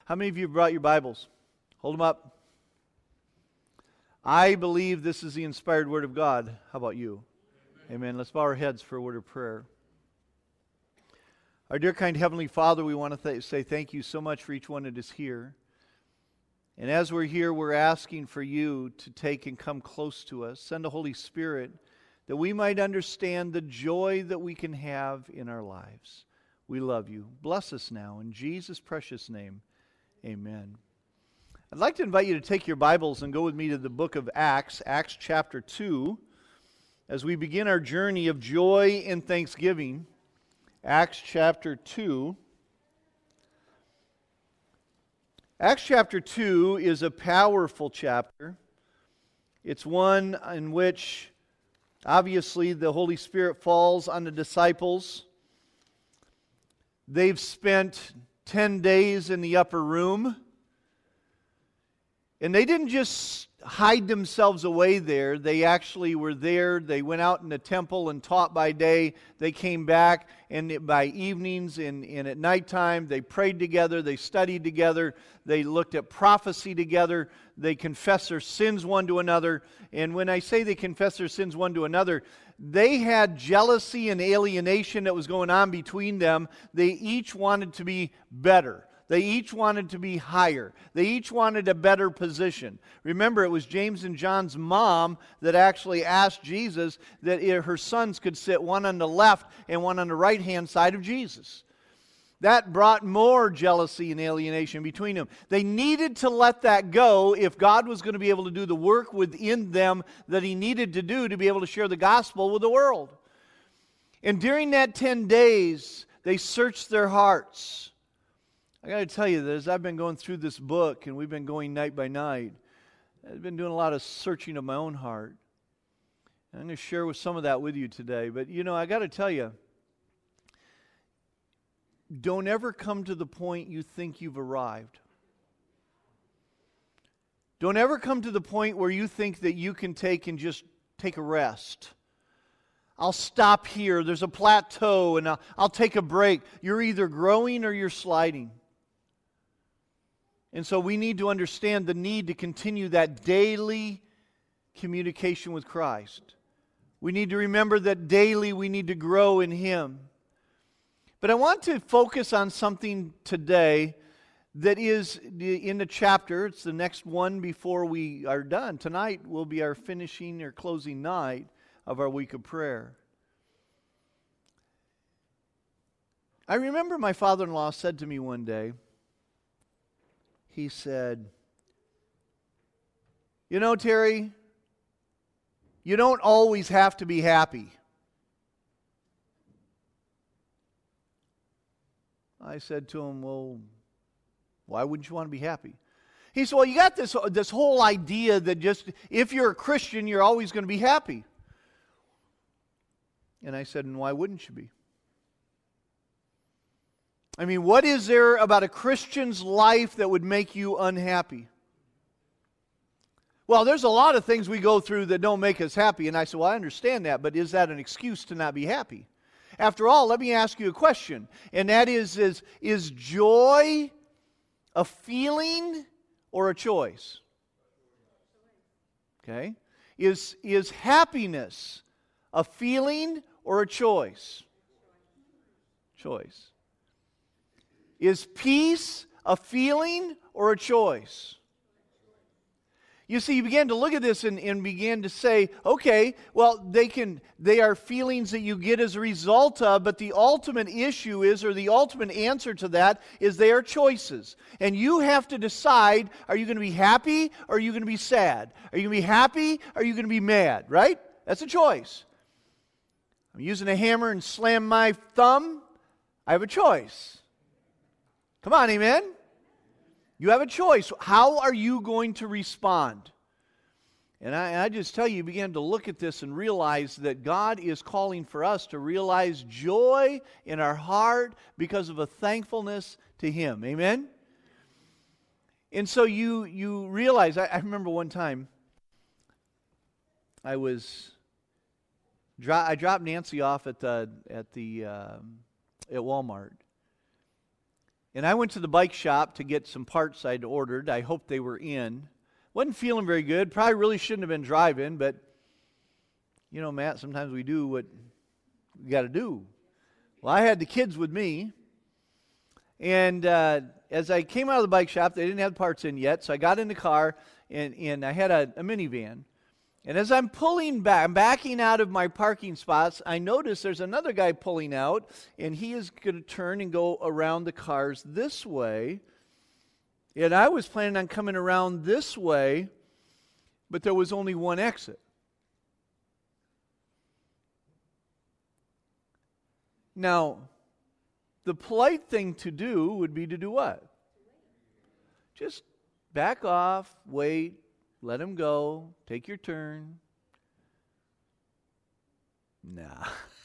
How many of you have brought your Bibles? Hold them up. I believe this is the inspired Word of God. How about you? Amen. Let's bow our heads for a word of prayer. Our dear kind Heavenly Father, we want to say thank you so much for each one that is here. And as we're here, we're asking for you to take and come close to us. Send the Holy Spirit that we might understand the joy that we can have in our lives. We love you. Bless us now. In Jesus' precious name, amen. I'd like to invite you to take your Bibles and go with me to the book of Acts, Acts chapter 2, as we begin our journey of joy and thanksgiving. Acts chapter 2. Acts chapter 2 is a powerful chapter. It's one in which, obviously, the Holy Spirit falls on the disciples. They've spent 10 days in the upper room. And they didn't just hide themselves away there. They actually were there. They went out in the temple and taught by day. They came back, and by evenings and at nighttime, they prayed together. They studied together. They looked at prophecy together. They confessed their sins one to another. And when I say they confessed their sins one to another, they had jealousy and alienation that was going on between them. They each wanted to be better. They each wanted to be higher. They each wanted a better position. Remember, it was James and John's mom that actually asked Jesus that her sons could sit one on the left and one on the right-hand side of Jesus. That brought more jealousy and alienation between them. They needed to let that go if God was going to be able to do the work within them that He needed to do to be able to share the gospel with the world. And during that 10 days, they searched their hearts. I got to tell you that as I've been going through this book, and we've been going night by night, I've been doing a lot of searching of my own heart. And I'm going to share with some of that with you today. But, I got to tell you, don't ever come to the point you think you've arrived. Don't ever come to the point where you think that you can take a rest. I'll stop here. There's a plateau, and I'll take a break. You're either growing or you're sliding. And so we need to understand the need to continue that daily communication with Christ. We need to remember that daily we need to grow in Him. But I want to focus on something today that is in the chapter. It's the next one before we are done. Tonight will be our finishing or closing night of our week of prayer. I remember my father-in-law said to me one day, he said, Terry, you don't always have to be happy. I said to him, well, why wouldn't you want to be happy? He said, well, you got this whole idea that just if you're a Christian, you're always going to be happy. And I said, and why wouldn't you be? I mean, what is there about a Christian's life that would make you unhappy? Well, there's a lot of things we go through that don't make us happy. And I said, well, I understand that, but is that an excuse to not be happy? After all, let me ask you a question. And that is joy a feeling or a choice? Okay. Is happiness a feeling or a choice? Choice. Is peace a feeling or a choice? You see, you began to look at this and began to say, okay, well, they are feelings that you get as a result of, but the ultimate issue is, or the ultimate answer to that is they are choices. And you have to decide, are you going to be happy or are you going to be sad? Are you going to be happy or are you going to be mad, right? That's a choice. I'm using a hammer and slam my thumb. I have a choice. Come on, amen? You have a choice. How are you going to respond? And I just tell you, you begin to look at this and realize that God is calling for us to realize joy in our heart because of a thankfulness to Him. Amen? And so you realize, I remember one time, I dropped Nancy off at Walmart. And I went to the bike shop to get some parts I'd ordered. I hoped they were in. Wasn't feeling very good. Probably really shouldn't have been driving, but you know, Matt, sometimes we do what we got to do. Well, I had the kids with me, and as I came out of the bike shop, they didn't have the parts in yet, so I got in the car, and I had a minivan. And as I'm pulling back, I'm backing out of my parking spots, I notice there's another guy pulling out, and he is going to turn and go around the cars this way. And I was planning on coming around this way, but there was only one exit. Now, the polite thing to do would be to do what? Just back off, wait, let him go, take your turn. Nah.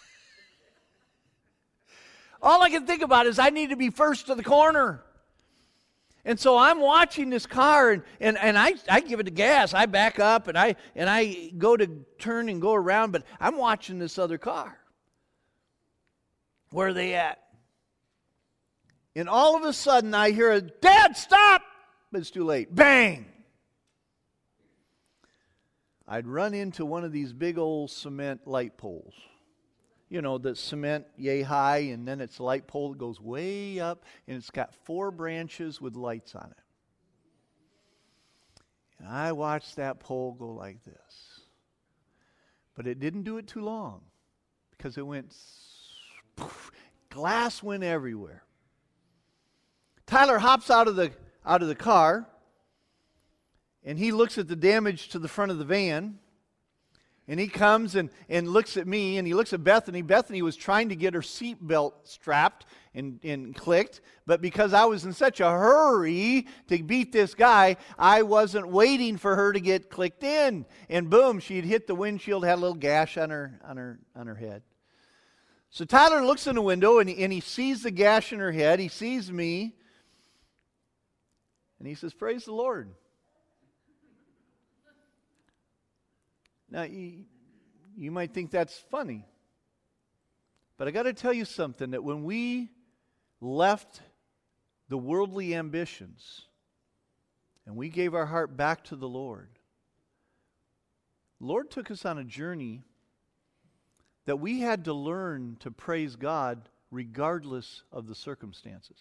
All I can think about is I need to be first to the corner. And so I'm watching this car, and I give it the gas. I back up, and I go to turn and go around, but I'm watching this other car. Where are they at? And all of a sudden I hear a, "Dad, stop!" But it's too late. Bang! I'd run into one of these big old cement light poles. You know, the cement yay high, and then it's a light pole that goes way up, and it's got 4 branches with lights on it. And I watched that pole go like this. But it didn't do it too long, because it went, glass went everywhere. Tyler hops out of the car, and he looks at the damage to the front of the van. And he comes and looks at me, and he looks at Bethany. Bethany was trying to get her seatbelt strapped and clicked, but because I was in such a hurry to beat this guy, I wasn't waiting for her to get clicked in. And boom, she'd hit the windshield, had a little gash on her head. So Tyler looks in the window, and he sees the gash in her head. He sees me, and he says, "Praise the Lord." Now, you might think that's funny, but I got to tell you something, that when we left the worldly ambitions and we gave our heart back to the Lord took us on a journey that we had to learn to praise God regardless of the circumstances.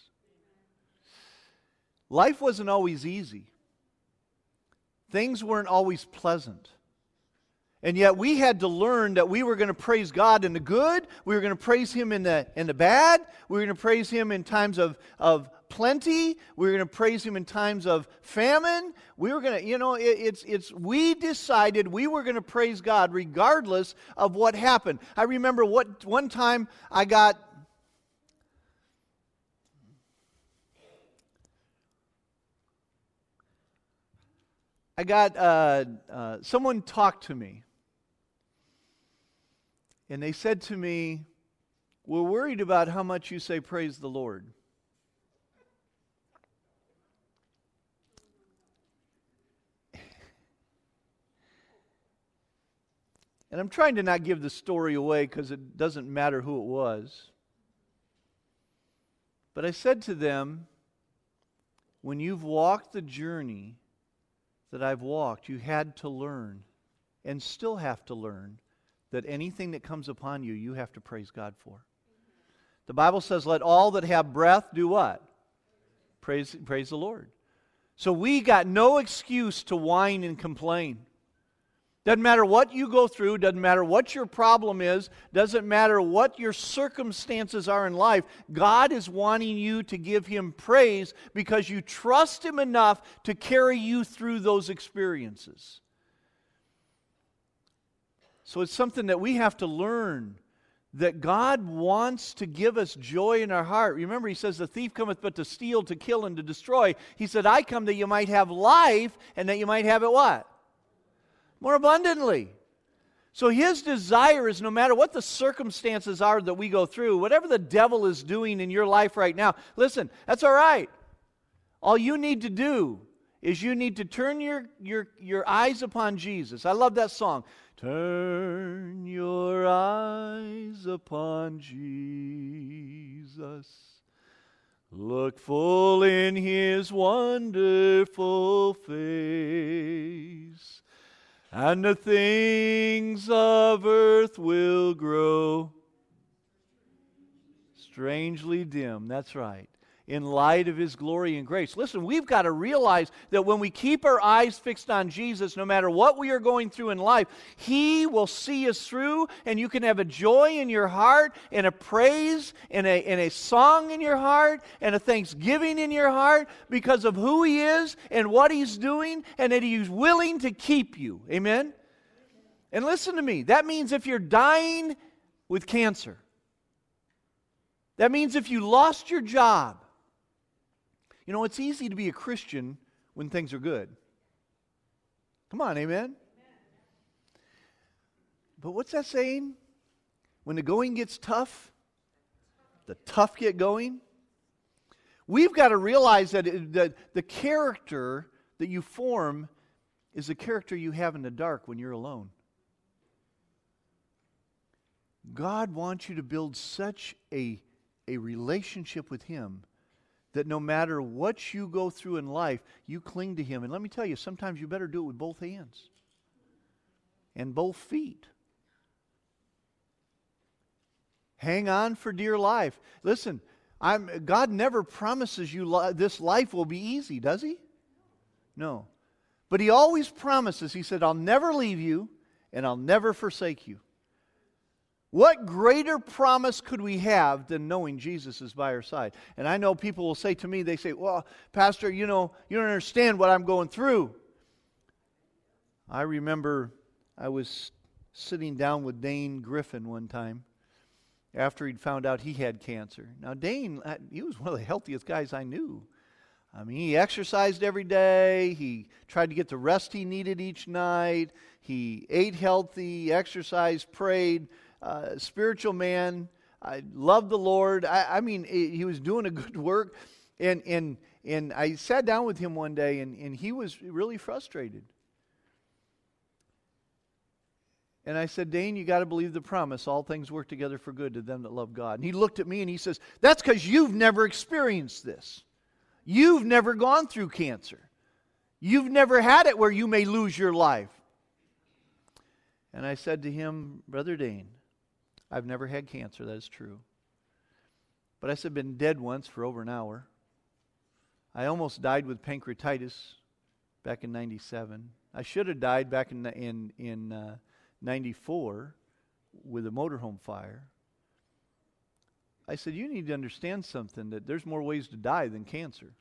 Life wasn't always easy. Things weren't always pleasant. And yet we had to learn that we were going to praise God in the good, we were going to praise Him in the bad, we were going to praise Him in times of plenty, we were going to praise Him in times of famine. We were going to, we decided we were going to praise God regardless of what happened. I remember one time I got someone talked to me. And they said to me, "We're worried about how much you say praise the Lord." And I'm trying to not give the story away because it doesn't matter who it was. But I said to them, when you've walked the journey that I've walked, you had to learn and still have to learn that anything that comes upon you, you have to praise God for. The Bible says, "Let all that have breath do what? Praise the Lord." So we got no excuse to whine and complain. Doesn't matter what you go through, doesn't matter what your problem is, doesn't matter what your circumstances are in life, God is wanting you to give Him praise because you trust Him enough to carry you through those experiences. So it's something that we have to learn, that God wants to give us joy in our heart. Remember, He says, "The thief cometh but to steal, to kill, and to destroy." He said, "I come that you might have life, and that you might have it" what? More abundantly. So His desire is, no matter what the circumstances are that we go through, whatever the devil is doing in your life right now, listen, that's all right. All you need to do is you need to turn your eyes upon Jesus. I love that song. Turn your eyes upon Jesus. Look full in His wonderful face, and the things of earth will grow strangely dim. That's right. In light of His glory and grace. Listen, we've got to realize that when we keep our eyes fixed on Jesus, no matter what we are going through in life, He will see us through, and you can have a joy in your heart, and a praise, and a song in your heart, and a thanksgiving in your heart because of who He is and what He's doing, and that He's willing to keep you. Amen? And listen to me, that means if you're dying with cancer, that means if you lost your job. You know, it's easy to be a Christian when things are good. Come on, amen? But what's that saying? When the going gets tough, the tough get going. We've got to realize that the character that you form is the character you have in the dark when you're alone. God wants you to build such a relationship with Him that no matter what you go through in life, you cling to Him. And let me tell you, sometimes you better do it with both hands and both feet. Hang on for dear life. Listen, God never promises you this life will be easy, does He? No. But He always promises, He said, I'll never leave you and I'll never forsake you. What greater promise could we have than knowing Jesus is by our side? And I know people will say to me, they say, well, Pastor, you don't understand what I'm going through. I remember I was sitting down with Dane Griffin one time after he'd found out he had cancer. Now, Dane, he was one of the healthiest guys I knew. I mean, he exercised every day. He tried to get the rest he needed each night. He ate healthy, exercised, prayed. Spiritual man. I loved the Lord. I mean, he was doing a good work. And I sat down with him one day, and he was really frustrated. And I said, Dane, you got to believe the promise. All things work together for good to them that love God. And he looked at me and he says, that's because you've never experienced this. You've never gone through cancer. You've never had it where you may lose your life. And I said to him, Brother Dane, I've never had cancer, that is true. But I said, I've been dead once for over an hour. I almost died with pancreatitis back in 97. I should have died back in 94 with a motorhome fire. I said, you need to understand something, that there's more ways to die than cancer.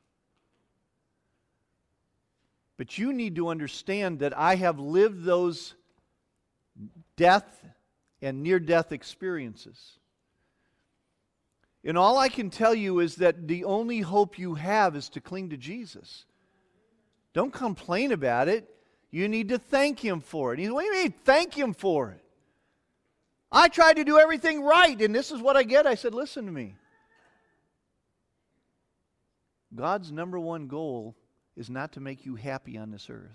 But you need to understand that I have lived those death and near-death experiences. And all I can tell you is that the only hope you have is to cling to Jesus. Don't complain about it. You need to thank Him for it. He said, what do you mean, thank Him for it? I tried to do everything right, and this is what I get. I said, listen to me. God's number one goal is not to make you happy on this earth.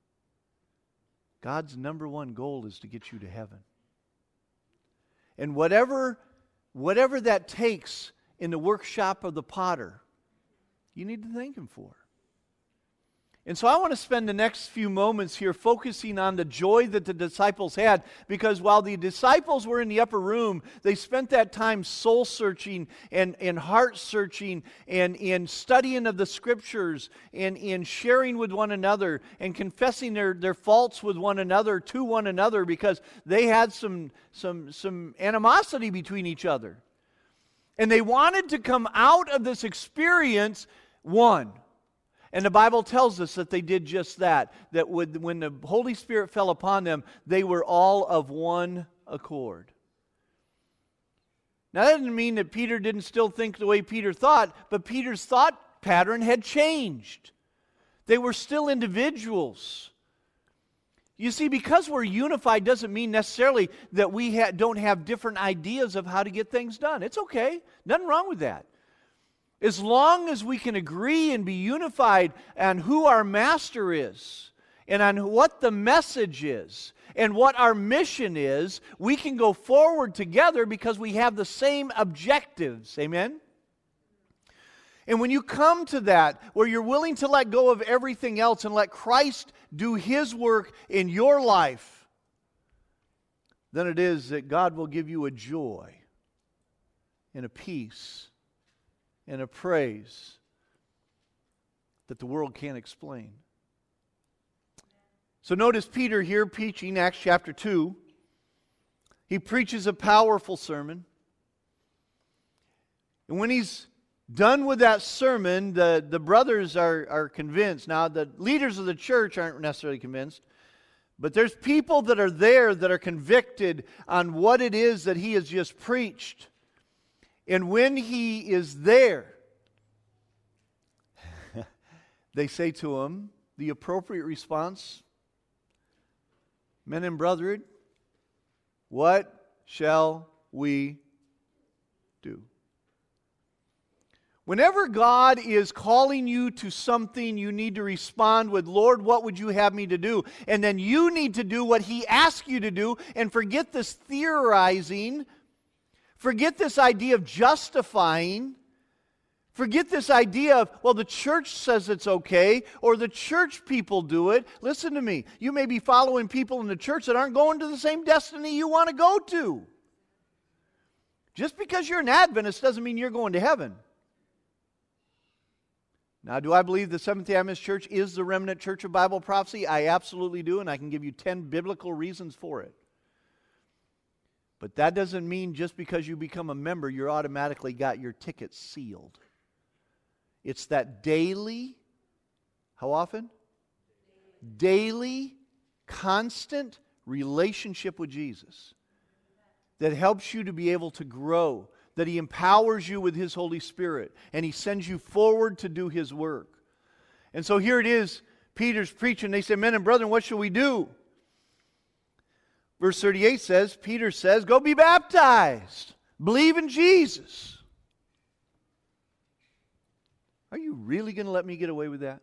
God's number one goal is to get you to heaven. And whatever that takes in the workshop of the potter, you need to thank Him for. And so I want to spend the next few moments here focusing on the joy that the disciples had, because while the disciples were in the upper room, they spent that time soul-searching and heart-searching and in studying of the Scriptures and in sharing with one another and confessing their faults with one another to one another, because they had some animosity between each other. And they wanted to come out of this experience one. And the Bible tells us that they did just that. That when the Holy Spirit fell upon them, they were all of one accord. Now that doesn't mean that Peter didn't still think the way Peter thought, but Peter's thought pattern had changed. They were still individuals. You see, because we're unified doesn't mean necessarily that we don't have different ideas of how to get things done. It's okay. Nothing wrong with that. As long as we can agree and be unified on who our master is and on what the message is and what our mission is, we can go forward together because we have the same objectives. Amen? And when you come to that, where you're willing to let go of everything else and let Christ do His work in your life, then it is that God will give you a joy and a peace and a praise that the world can't explain. So notice Peter here preaching, Acts chapter 2. He preaches a powerful sermon. And when he's done with that sermon, the brothers are convinced. Now, the leaders of the church aren't necessarily convinced, but there's people that are there that are convicted on what it is that he has just preached. And when he is there, they say to him the appropriate response, "Men and brethren, what shall we do?" Whenever God is calling you to something, you need to respond with, "Lord, what would you have me to do?" And then you need to do what He asks you to do, and forget this theorizing, forget this idea of justifying, forget this idea of, well, the church says it's okay, or the church people do it. Listen to me. You may be following people in the church that aren't going to the same destiny you want to go to. Just because you're an Adventist doesn't mean you're going to heaven. Now, do I believe the Seventh-day Adventist Church is the remnant church of Bible prophecy? I absolutely do, and I can give you 10 biblical reasons for it. But that doesn't mean just because you become a member, you're automatically got your ticket sealed. It's that daily, how often? Daily, constant relationship with Jesus that helps you to be able to grow, that He empowers you with His Holy Spirit, and He sends you forward to do His work. And so here it is, Peter's preaching. They say, "Men and brethren, what shall we do?" Verse 38 says, Peter says, "Go be baptized. Believe in Jesus." Are you really going to let me get away with that?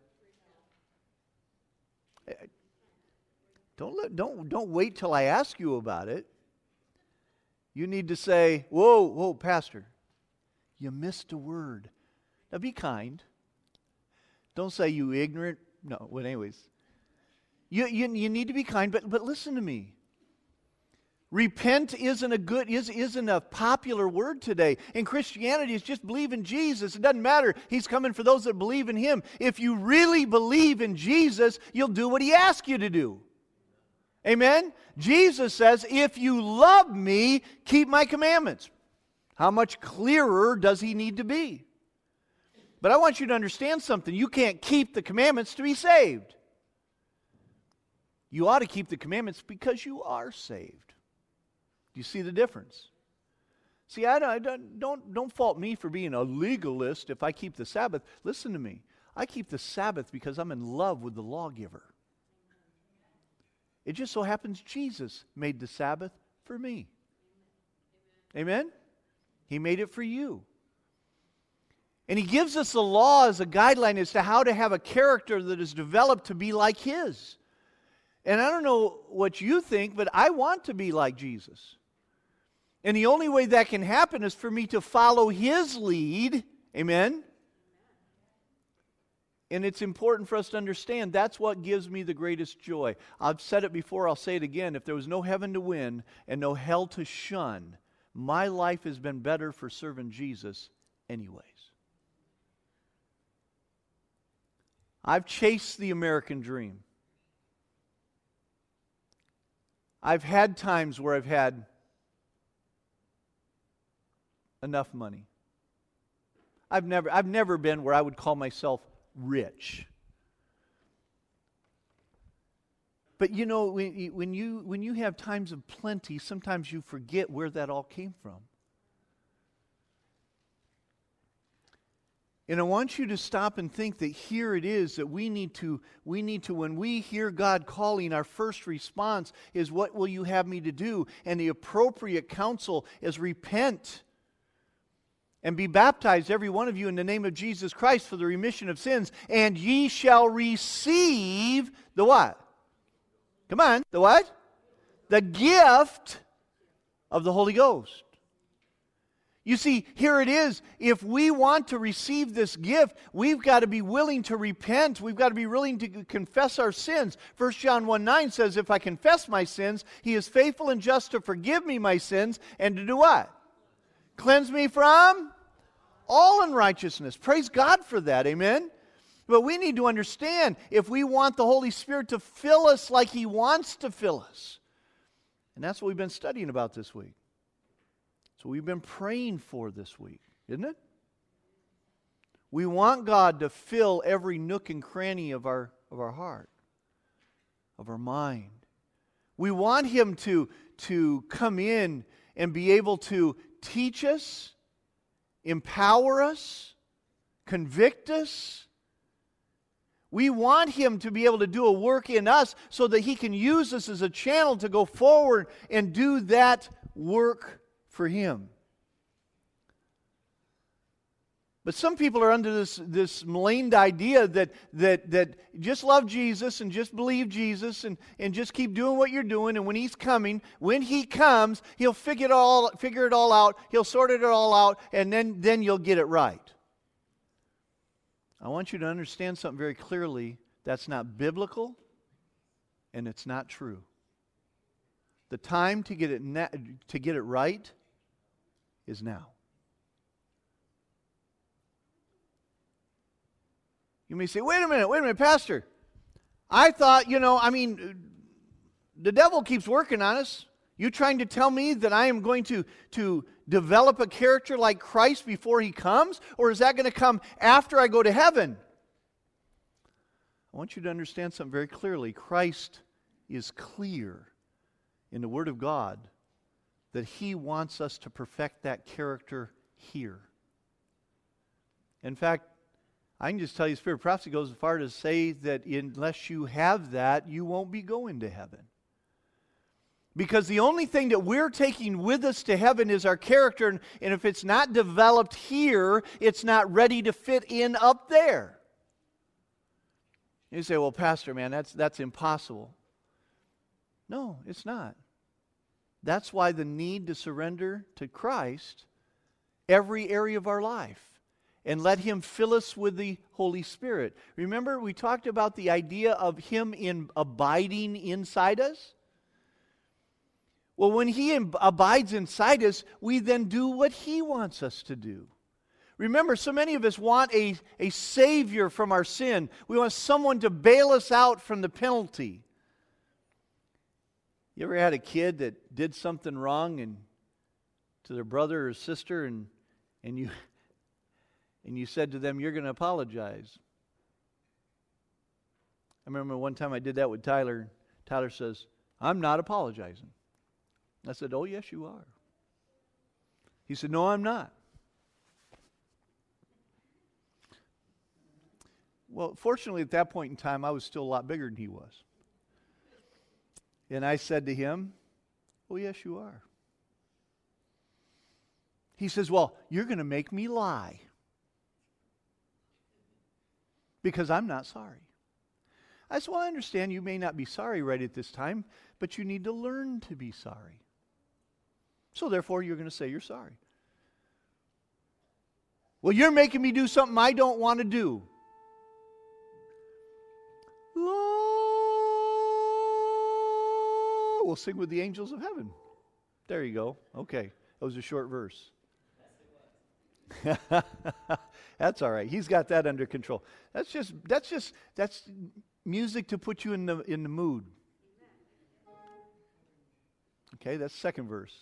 Don't wait till I ask you about it. You need to say, whoa, Pastor, you missed a word. Now be kind. Don't say you ignorant. No, well, anyways. You need to be kind, but listen to me. Repent isn't a popular word today. In Christianity, it's just believe in Jesus. It doesn't matter. He's coming for those that believe in Him. If you really believe in Jesus, you'll do what He asks you to do. Amen? Jesus says, "If you love me, keep my commandments." How much clearer does He need to be? But I want you to understand something. You can't keep the commandments to be saved. You ought to keep the commandments because you are saved. Do you see the difference? See, don't fault me for being a legalist if I keep the Sabbath. Listen to me. I keep the Sabbath because I'm in love with the lawgiver. It just so happens Jesus made the Sabbath for me. Amen? He made it for you. And He gives us the law as a guideline as to how to have a character that is developed to be like His. And I don't know what you think, but I want to be like Jesus. And the only way that can happen is for me to follow His lead. Amen? And it's important for us to understand that's what gives me the greatest joy. I've said it before, I'll say it again. If there was no heaven to win and no hell to shun, my life has been better for serving Jesus anyways. I've chased the American dream. I've had times where I've had enough money. I've never been where I would call myself rich. But you know, when you have times of plenty, sometimes you forget where that all came from. And I want you to stop and think that here it is that we need to, when we hear God calling, our first response is, "What will you have me to do?" And the appropriate counsel is repent and be baptized, every one of you, in the name of Jesus Christ for the remission of sins, and ye shall receive the what? Come on, the what? The gift of the Holy Ghost. You see, here it is. If we want to receive this gift, we've got to be willing to repent. We've got to be willing to confess our sins. 1 John 1:9 says, if I confess my sins, He is faithful and just to forgive me my sins and to do what? Cleanse me from all unrighteousness. Praise God for that. Amen? But we need to understand, if we want the Holy Spirit to fill us like He wants to fill us, and that's what we've been studying about this week. So we've been praying for this week, isn't it? We want God to fill every nook and cranny of our heart, of our mind. We want Him to come in and be able to teach us, empower us, convict us. We want Him to be able to do a work in us so that He can use us as a channel to go forward and do that work for Him. But some people are under this maligned idea that just love Jesus and just believe Jesus and just keep doing what you're doing, and when He's coming, when He comes, He'll figure it all out, He'll sort it all out, and then you'll get it right. I want you to understand something very clearly. That's not biblical, and it's not true. The time to get it right is now. You may say, wait a minute, Pastor. I thought, the devil keeps working on us. You trying to tell me that I am going to develop a character like Christ before He comes? Or is that going to come after I go to heaven? I want you to understand something very clearly. Christ is clear in the Word of God that He wants us to perfect that character here. In fact, I can just tell you, Spirit of Prophecy goes as far to say that unless you have that, you won't be going to heaven. Because the only thing that we're taking with us to heaven is our character, and if it's not developed here, it's not ready to fit in up there. You say, well, Pastor, man, that's impossible. No, it's not. That's why the need to surrender to Christ every area of our life and let Him fill us with the Holy Spirit. Remember, we talked about the idea of Him abiding inside us? Well, when He abides inside us, we then do what He wants us to do. Remember, so many of us want a Savior from our sin. We want someone to bail us out from the penalty. You ever had a kid that did something wrong and to their brother or sister, and you said to them, you're going to apologize? I remember one time I did that with Tyler. Tyler says, I'm not apologizing. I said, oh, yes, you are. He said, no, I'm not. Well, fortunately, at that point in time, I was still a lot bigger than he was. And I said to him, oh, yes, you are. He says, well, you're going to make me lie because I'm not sorry. I said, well, I understand you may not be sorry right at this time, but you need to learn to be sorry. So therefore, you're going to say you're sorry. Well, you're making me do something I don't want to do. We'll sing with the angels of heaven. There you go. Okay. That was a short verse. That's all right. He's got that under control. That's music to put you in the mood. Okay, that's the second verse.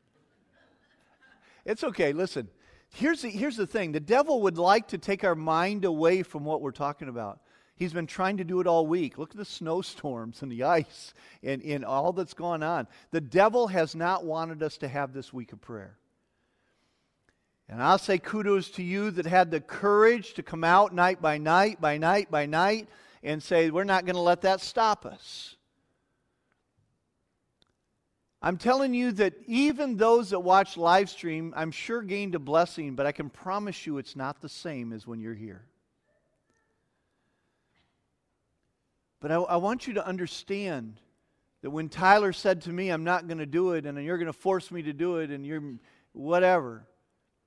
It's okay. Listen, here's the thing. The devil would like to take our mind away from what we're talking about. He's been trying to do it all week. Look at the snowstorms and the ice and all that's gone on. The devil has not wanted us to have this week of prayer. And I'll say kudos to you that had the courage to come out night by night, and say, we're not going to let that stop us. I'm telling you that even those that watch live stream, I'm sure gained a blessing, but I can promise you it's not the same as when you're here. But I want you to understand that when Tyler said to me, I'm not going to do it, and you're going to force me to do it, and you're whatever,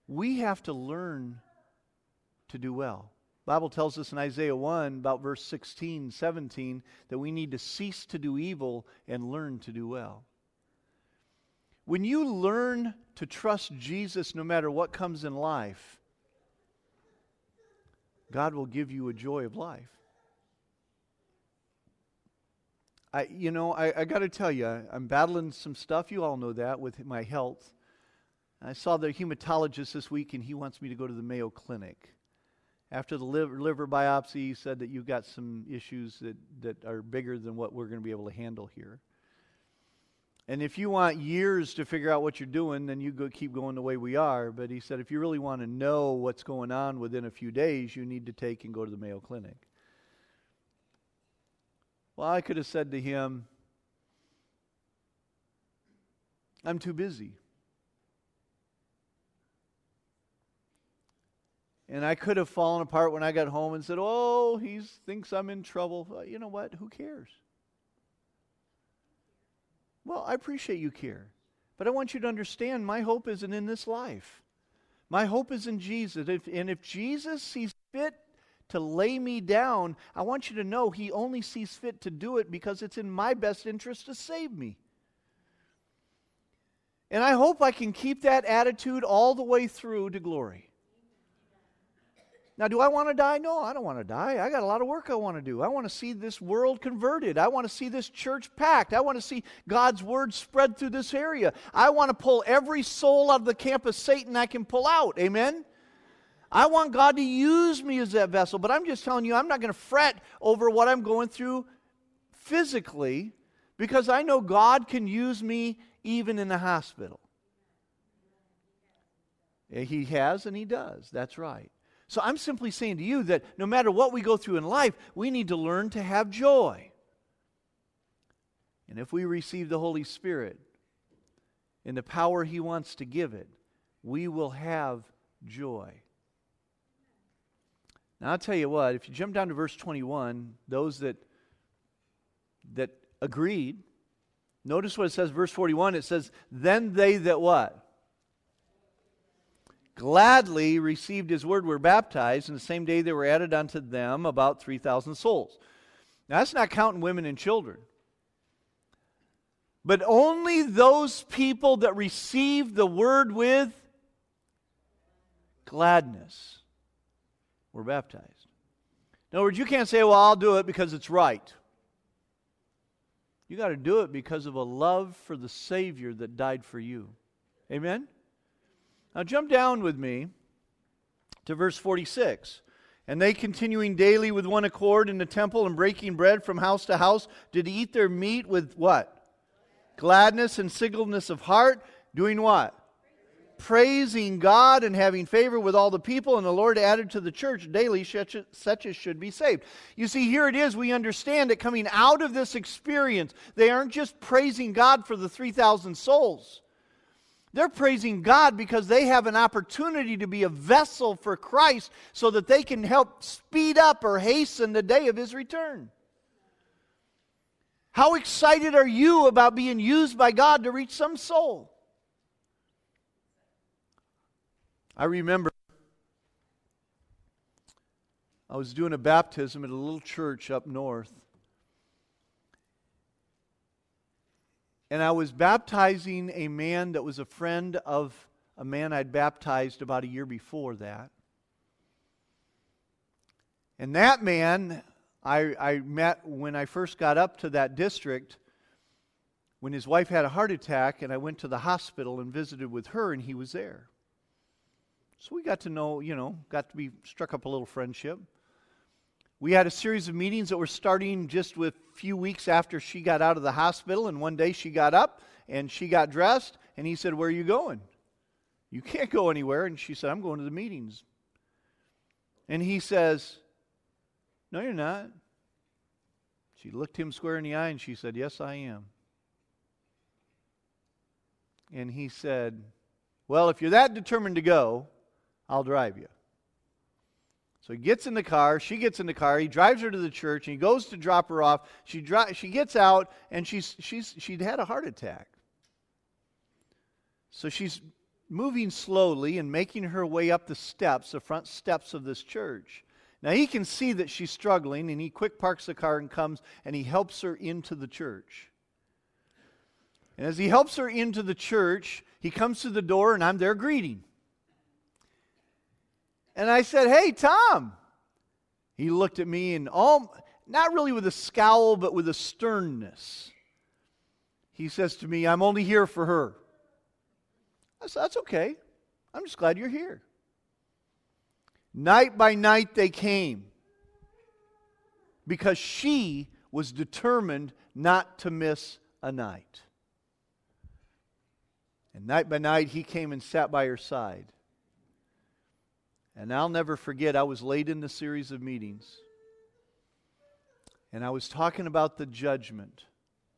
we have to learn to do well. The Bible tells us in Isaiah 1, about verse 16, 17, that we need to cease to do evil and learn to do well. When you learn to trust Jesus no matter what comes in life, God will give you a joy of life. I got to tell you, I'm battling some stuff, you all know that, with my health. I saw the hematologist this week, and he wants me to go to the Mayo Clinic. After the liver biopsy, he said that you've got some issues that are bigger than what we're going to be able to handle here. And if you want years to figure out what you're doing, then you keep going the way we are. But he said if you really want to know what's going on within a few days, you need to take and go to the Mayo Clinic. Well, I could have said to him, I'm too busy. And I could have fallen apart when I got home and said, oh, he thinks I'm in trouble. Well, you know what? Who cares? Well, I appreciate you care. But I want you to understand my hope isn't in this life. My hope is in Jesus. And if Jesus sees fit to lay me down, I want you to know He only sees fit to do it because it's in my best interest to save me. And I hope I can keep that attitude all the way through to glory. Now, do I want to die? No, I don't want to die. I got a lot of work I want to do. I want to see this world converted. I want to see this church packed. I want to see God's Word spread through this area. I want to pull every soul out of the camp of Satan I can pull out. Amen? I want God to use me as that vessel, but I'm just telling you, I'm not going to fret over what I'm going through physically because I know God can use me even in the hospital. He has and He does. That's right. So I'm simply saying to you that no matter what we go through in life, we need to learn to have joy. And if we receive the Holy Spirit and the power He wants to give it, we will have joy. Now I'll tell you what, if you jump down to verse 21, those that agreed, notice what it says, verse 41, it says, then they that what? Gladly received His word were baptized, and the same day there were added unto them about 3,000 souls. Now that's not counting women and children. But only those people that received the word with gladness were baptized. In other words, you can't say, well, I'll do it because it's right. You got to do it because of a love for the Savior that died for you. Amen? Now jump down with me to verse 46. And they continuing daily with one accord in the temple and breaking bread from house to house did eat their meat with what? Gladness and singleness of heart. Doing what? Praising God and having favor with all the people. And the Lord added to the church daily such as should be saved. You see, here it is. We understand that coming out of this experience, they aren't just praising God for the 3,000 souls. They're praising God because they have an opportunity to be a vessel for Christ so that they can help speed up or hasten the day of His return. How excited are you about being used by God to reach some soul? I remember I was doing a baptism at a little church up north. And I was baptizing a man that was a friend of a man I'd baptized about a year before that. And that man, I met when I first got up to that district, when his wife had a heart attack, and I went to the hospital and visited with her, and he was there. So we got to know, struck up a little friendship. We had a series of meetings that were starting just with a few weeks after she got out of the hospital, and one day she got up and she got dressed, and he said, "Where are you going?" "You can't go anywhere." And she said, "I'm going to the meetings." And he says, "No, you're not." She looked him square in the eye and she said, "Yes, I am." And he said, "Well, if you're that determined to go, I'll drive you." So he gets in the car, she gets in the car, he drives her to the church, and he goes to drop her off. She gets out, and she'd had a heart attack. So she's moving slowly and making her way up the steps, the front steps of this church. Now he can see that she's struggling, and he quick parks the car and comes and he helps her into the church. And as he helps her into the church, he comes to the door and I'm there greeting. And I said, "Hey, Tom." He looked at me and not really with a scowl, but with a sternness. He says to me, "I'm only here for her." I said, "That's okay. I'm just glad you're here." Night by night they came because she was determined not to miss a night. And night by night he came and sat by her side. And I'll never forget, I was late in the series of meetings. And I was talking about the judgment.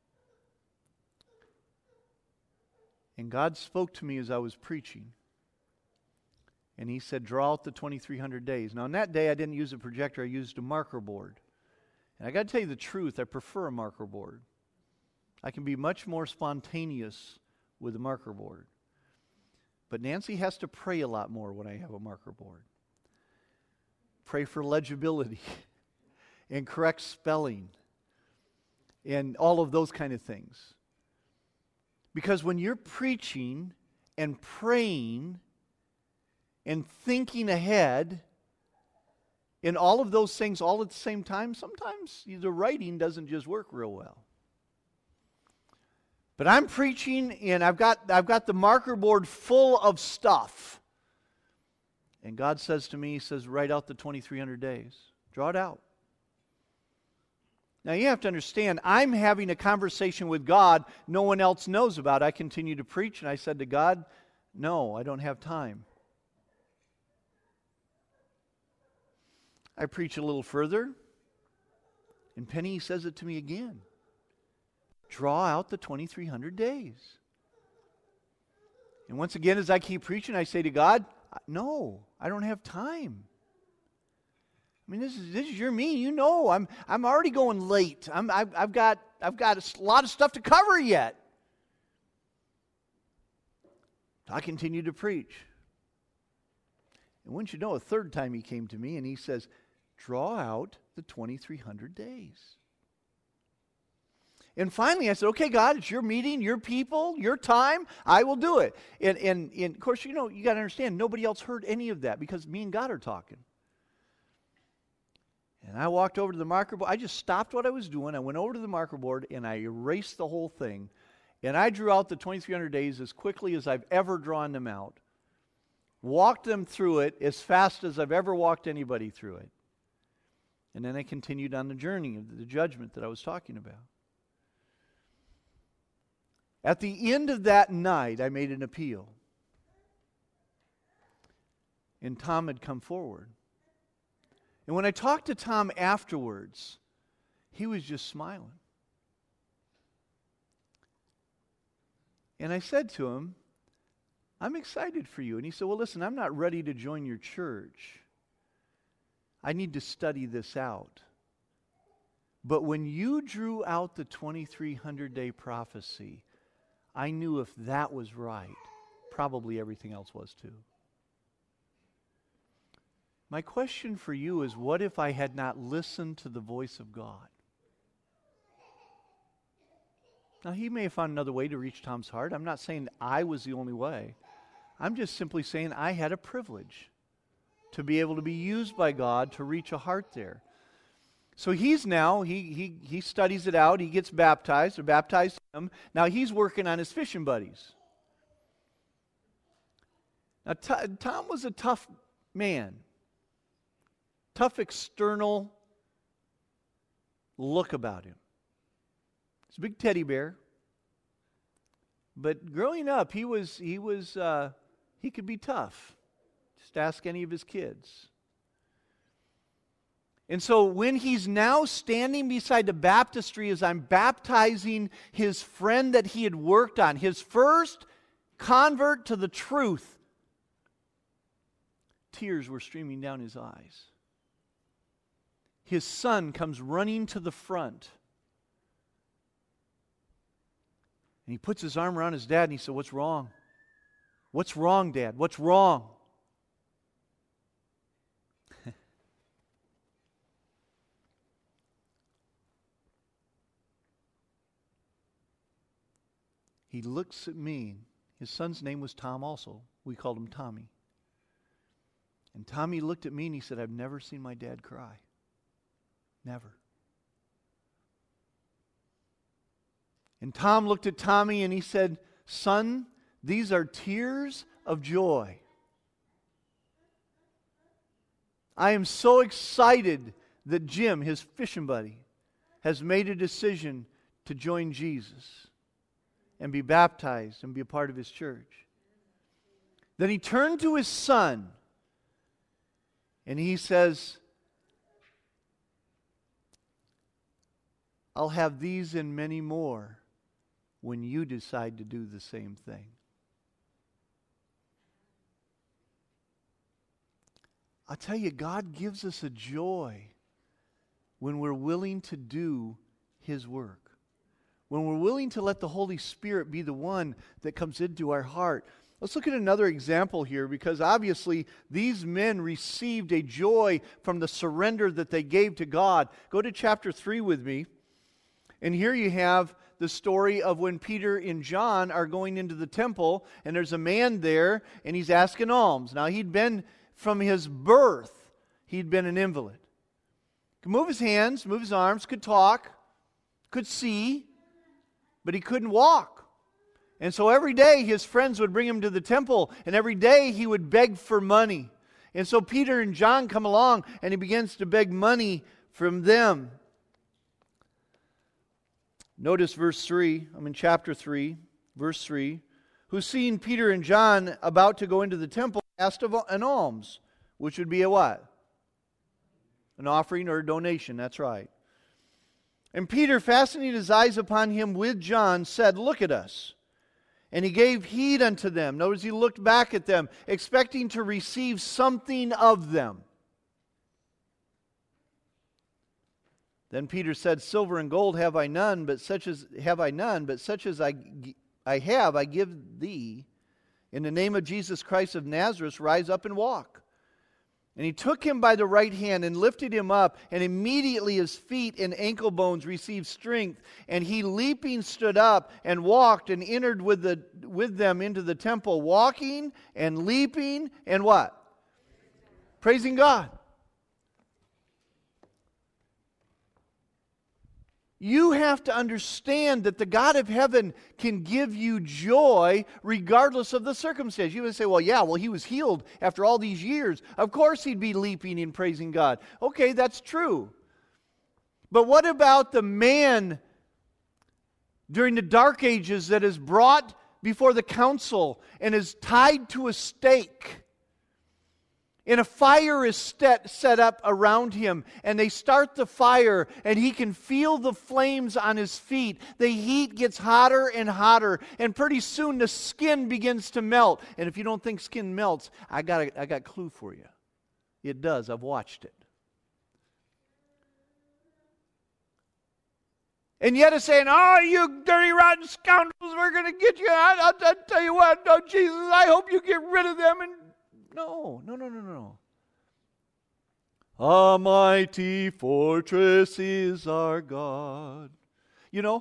And God spoke to me as I was preaching. And He said, "Draw out the 2,300 days." Now, on that day, I didn't use a projector. I used a marker board. And I got to tell you the truth, I prefer a marker board. I can be much more spontaneous with a marker board. But Nancy has to pray a lot more when I have a marker board. Pray for legibility and correct spelling and all of those kind of things. Because when you're preaching and praying and thinking ahead and all of those things all at the same time, sometimes the writing doesn't just work real well. But I'm preaching and I've got the marker board full of stuff. And God says to me, He says, "Write out the 2,300 days. Draw it out." Now you have to understand, I'm having a conversation with God no one else knows about. I continue to preach and I said to God, "No, I don't have time." I preach a little further and Penny says it to me again. Draw out the 2,300 days. And once again, as I keep preaching, I say to God, "No, I don't have time. I mean, this is your me. You know, I'm already going late. I've got a lot of stuff to cover yet." I continue to preach. And wouldn't you know, a third time He came to me and He says, "Draw out the 2,300 days." And finally I said, "Okay, God, it's your meeting, your people, your time. I will do it." And of course, you got to understand, nobody else heard any of that because me and God are talking. And I walked over to the marker board. I just stopped what I was doing. I went over to the marker board and I erased the whole thing. And I drew out the 2,300 days as quickly as I've ever drawn them out. Walked them through it as fast as I've ever walked anybody through it. And then I continued on the journey of the judgment that I was talking about. At the end of that night, I made an appeal. And Tom had come forward. And when I talked to Tom afterwards, he was just smiling. And I said to him, "I'm excited for you." And he said, "Well, listen, I'm not ready to join your church. I need to study this out. But when you drew out the 2,300-day prophecy, I knew if that was right, probably everything else was too." My question for you is, what if I had not listened to the voice of God? Now, He may have found another way to reach Tom's heart. I'm not saying I was the only way. I'm just simply saying I had a privilege to be able to be used by God to reach a heart there. So he's now, he studies it out, he gets baptized, or baptized him. Now he's working on his fishing buddies. Now Tom was a tough man. Tough external look about him. He's a big teddy bear. But growing up, he could be tough. Just ask any of his kids. And so when he's now standing beside the baptistry as I'm baptizing his friend that he had worked on, his first convert to the truth, tears were streaming down his eyes. His son comes running to the front. And he puts his arm around his dad and he said, "What's wrong?" What's wrong, Dad? What's wrong? He looks at me. His son's name was Tom also. We called him Tommy. And Tommy looked at me and he said, I've never seen my dad cry. Never. And Tom looked at Tommy and he said, son, these are tears of joy. I am so excited that Jim, his fishing buddy, has made a decision to join Jesus and be baptized and be a part of His church. Then he turned to his son and he says, I'll have these and many more when you decide to do the same thing. I'll tell you, God gives us a joy when we're willing to do His work. When we're willing to let the Holy Spirit be the one that comes into our heart. Let's look at another example here, because obviously these men received a joy from the surrender that they gave to God. Go to chapter 3 with me. And here you have the story of when Peter and John are going into the temple, and there's a man there, and he's asking alms. Now, he'd been, from his birth, he'd been an invalid. Could move his hands, move his arms, could talk, could see, but he couldn't walk. And so every day his friends would bring him to the temple, and every day he would beg for money. And so Peter and John come along, and he begins to beg money from them. Notice verse 3. I'm in chapter 3, verse 3. Who, seeing Peter and John about to go into the temple, asked of an alms, which would be a what? An offering or a donation, that's right. And Peter, fastening his eyes upon him with John, said, look at us. And he gave heed unto them. Notice he looked back at them, expecting to receive something of them. Then Peter said, silver and gold have I none, but such as I have, I give thee. In the name of Jesus Christ of Nazareth, rise up and walk. And he took him by the right hand and lifted him up, and immediately his feet and ankle bones received strength. And he leaping stood up and walked and entered with them into the temple, walking and leaping and what? Praising God. You have to understand that the God of heaven can give you joy regardless of the circumstance. You would say, well, he was healed after all these years. Of course he'd be leaping and praising God. Okay, that's true. But what about the man during the Dark Ages that is brought before the council and is tied to a stake? And a fire is set up around him, and they start the fire, and he can feel the flames on his feet. The heat gets hotter and hotter, and pretty soon the skin begins to melt. And if you don't think skin melts, I got a clue for you. It does. I've watched it. And yet it's saying, oh, you dirty, rotten scoundrels, we're going to get you. I'll tell you what, no, Jesus, I hope you get rid of them. And No. A mighty fortress is our God. You know,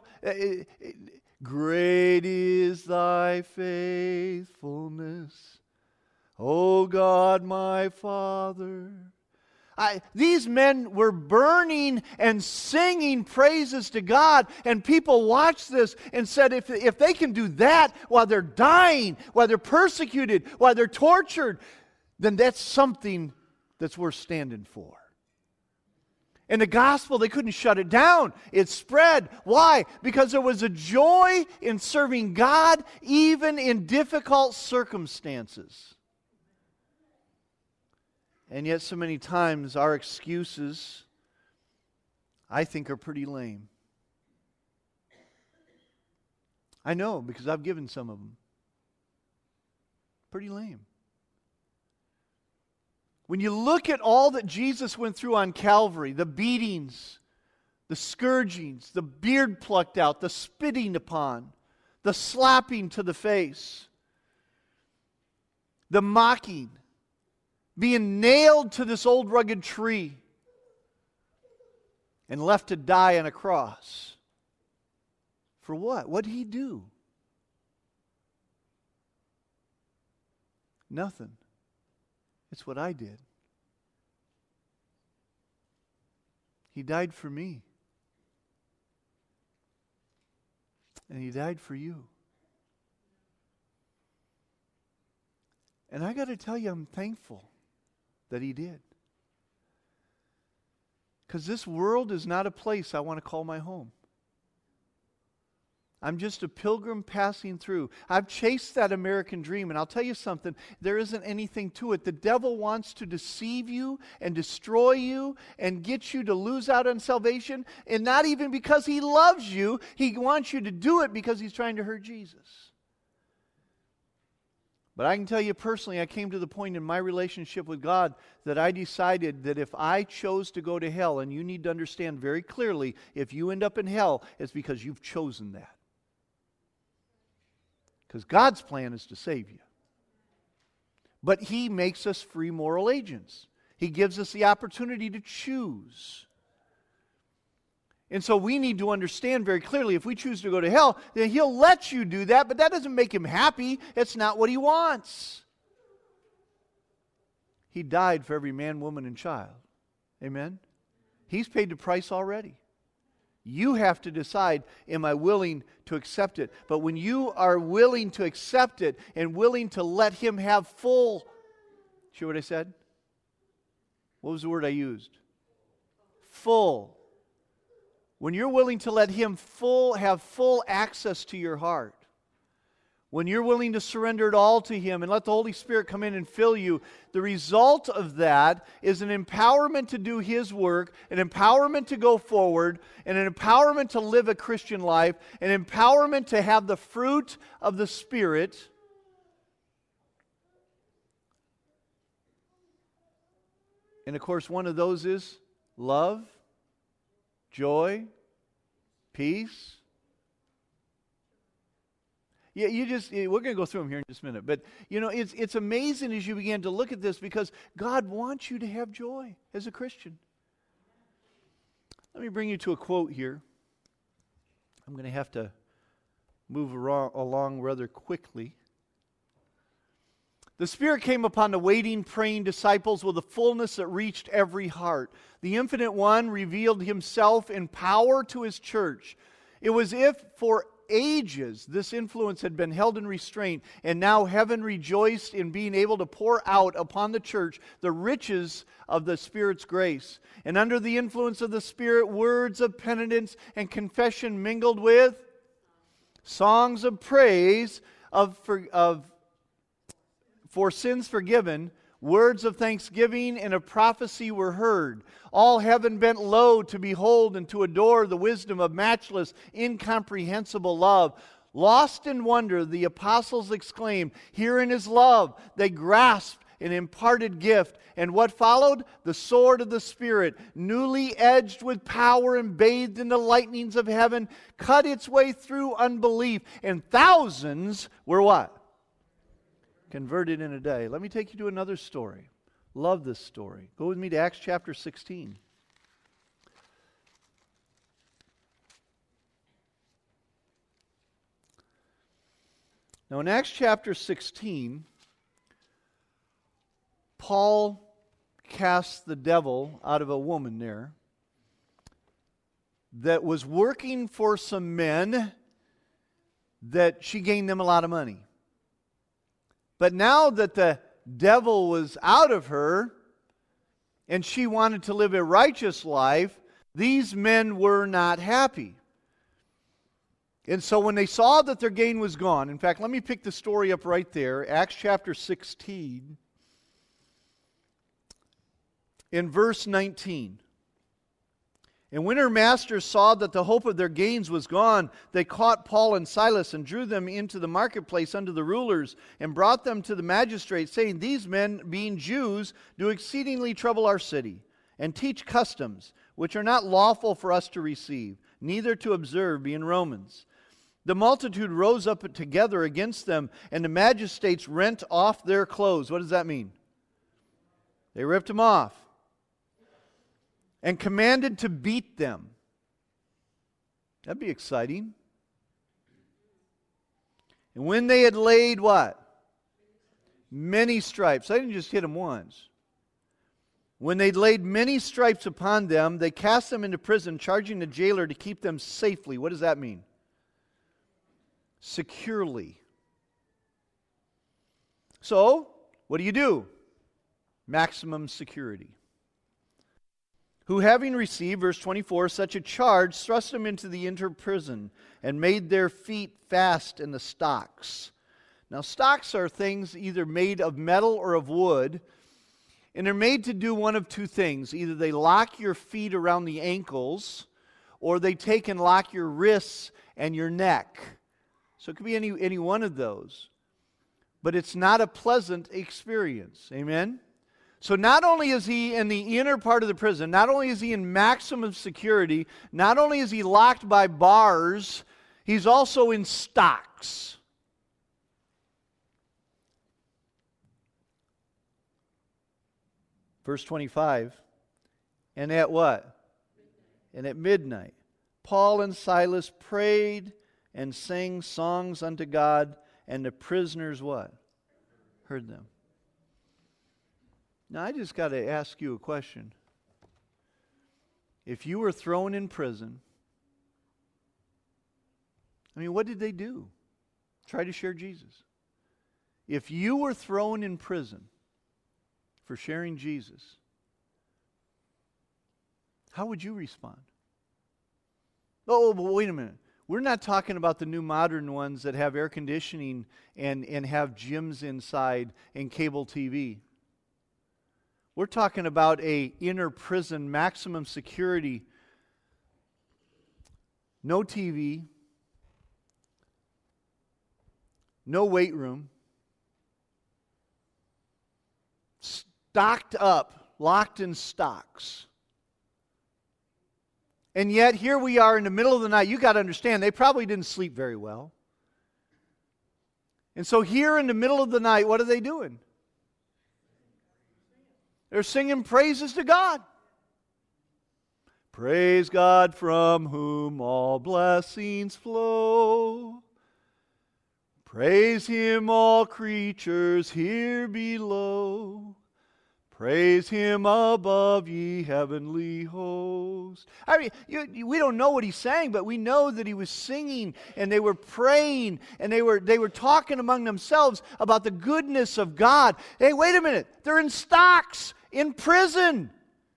great is thy faithfulness, O God my Father. These men were burning and singing praises to God, and people watched this and said, if they can do that while they're dying, while they're persecuted, while they're tortured, then that's something that's worth standing for. And the gospel, they couldn't shut it down. It spread. Why? Because there was a joy in serving God even in difficult circumstances. And yet so many times our excuses, I think, are pretty lame. I know, because I've given some of them. Pretty lame. When you look at all that Jesus went through on Calvary, the beatings, the scourgings, the beard plucked out, the spitting upon, the slapping to the face, the mocking, being nailed to this old rugged tree and left to die on a cross. For what? What did he do? Nothing. It's what I did. He died for me. And he died for you. And I got to tell you, I'm thankful that he did. Because this world is not a place I want to call my home. I'm just a pilgrim passing through. I've chased that American dream, and I'll tell you something, there isn't anything to it. The devil wants to deceive you and destroy you and get you to lose out on salvation, and not even because he loves you. He wants you to do it because he's trying to hurt Jesus. But I can tell you personally, I came to the point in my relationship with God that I decided that if I chose to go to hell, and you need to understand very clearly, if you end up in hell, it's because you've chosen that. Because God's plan is to save you. But he makes us free moral agents. He gives us the opportunity to choose. And so we need to understand very clearly, if we choose to go to hell, then he'll let you do that, but that doesn't make him happy. It's not what he wants. He died for every man, woman, and child. Amen? He's paid the price already. You have to decide, am I willing to accept it? But when you are willing to accept it and willing to let him have full, sure what I said? What was the word I used? Full. When you're willing to let him have full access to your heart, when you're willing to surrender it all to him and let the Holy Spirit come in and fill you, the result of that is an empowerment to do his work, an empowerment to go forward, and an empowerment to live a Christian life, an empowerment to have the fruit of the Spirit. And of course, one of those is love, joy, peace. Yeah, we're going to go through them here in just a minute. But, it's amazing as you begin to look at this because God wants you to have joy as a Christian. Let me bring you to a quote here. I'm going to have to move along rather quickly. The Spirit came upon the waiting, praying disciples with a fullness that reached every heart. The Infinite One revealed himself in power to his church. It was if for ages this influence had been held in restraint, and now heaven rejoiced in being able to pour out upon the church the riches of the Spirit's grace. And under the influence of the Spirit, words of penitence and confession mingled with songs of praise for sins forgiven, words of thanksgiving and of prophecy were heard. All heaven bent low to behold and to adore the wisdom of matchless, incomprehensible love. Lost in wonder, the apostles exclaimed, "Herein is love." They grasped an imparted gift. And what followed? The sword of the Spirit, newly edged with power and bathed in the lightnings of heaven, cut its way through unbelief. And thousands were what? Converted in a day. Let me take you to another story. Love this story. Go with me to Acts chapter 16. Now in Acts chapter 16, Paul casts the devil out of a woman there that was working for some men that she gained them a lot of money. But now that the devil was out of her and she wanted to live a righteous life, these men were not happy. And so when they saw that their gain was gone, in fact, let me pick the story up right there, Acts chapter 16, in verse 19. And when her masters saw that the hope of their gains was gone, they caught Paul and Silas and drew them into the marketplace unto the rulers and brought them to the magistrates, saying, "These men, being Jews, do exceedingly trouble our city, and teach customs which are not lawful for us to receive, neither to observe, being Romans. The multitude rose up together against them, and the magistrates rent off their clothes. What does that mean? They ripped them off. And commanded to beat them. That'd be exciting. And when they had laid what? Many stripes. I didn't just hit them once. When they'd laid many stripes upon them, they cast them into prison, charging the jailer to keep them safely. What does that mean? Securely. So, what do? Maximum security. Who having received, verse 24, such a charge, thrust them into the inner prison and made their feet fast in the stocks. Now, stocks are things either made of metal or of wood, and they're made to do one of two things. Either they lock your feet around the ankles, or they take and lock your wrists and your neck. So it could be any one of those. But it's not a pleasant experience. Amen? So not only is he in the inner part of the prison, not only is he in maximum security, not only is he locked by bars, he's also in stocks. Verse 25, and at what? And at midnight, Paul and Silas prayed and sang songs unto God, and the prisoners what? Heard them. Now, I just got to ask you a question. If you were thrown in prison, what did they do? Try to share Jesus. If you were thrown in prison for sharing Jesus, how would you respond? Oh, but wait a minute. We're not talking about the new modern ones that have air conditioning and have gyms inside and cable TV. We're talking about a inner prison, maximum security, no TV, no weight room, stocked up, locked in stocks. And yet here we are in the middle of the night. You got to understand, they probably didn't sleep very well. And so here in the middle of the night, what are they doing? They're singing praises to God. Praise God from whom all blessings flow. Praise Him, all creatures here below. Praise Him above, ye heavenly hosts. We don't know what he's saying, but we know that he was singing, and they were praying, and they were talking among themselves about the goodness of God. Hey, wait a minute. They're in stocks, in prison.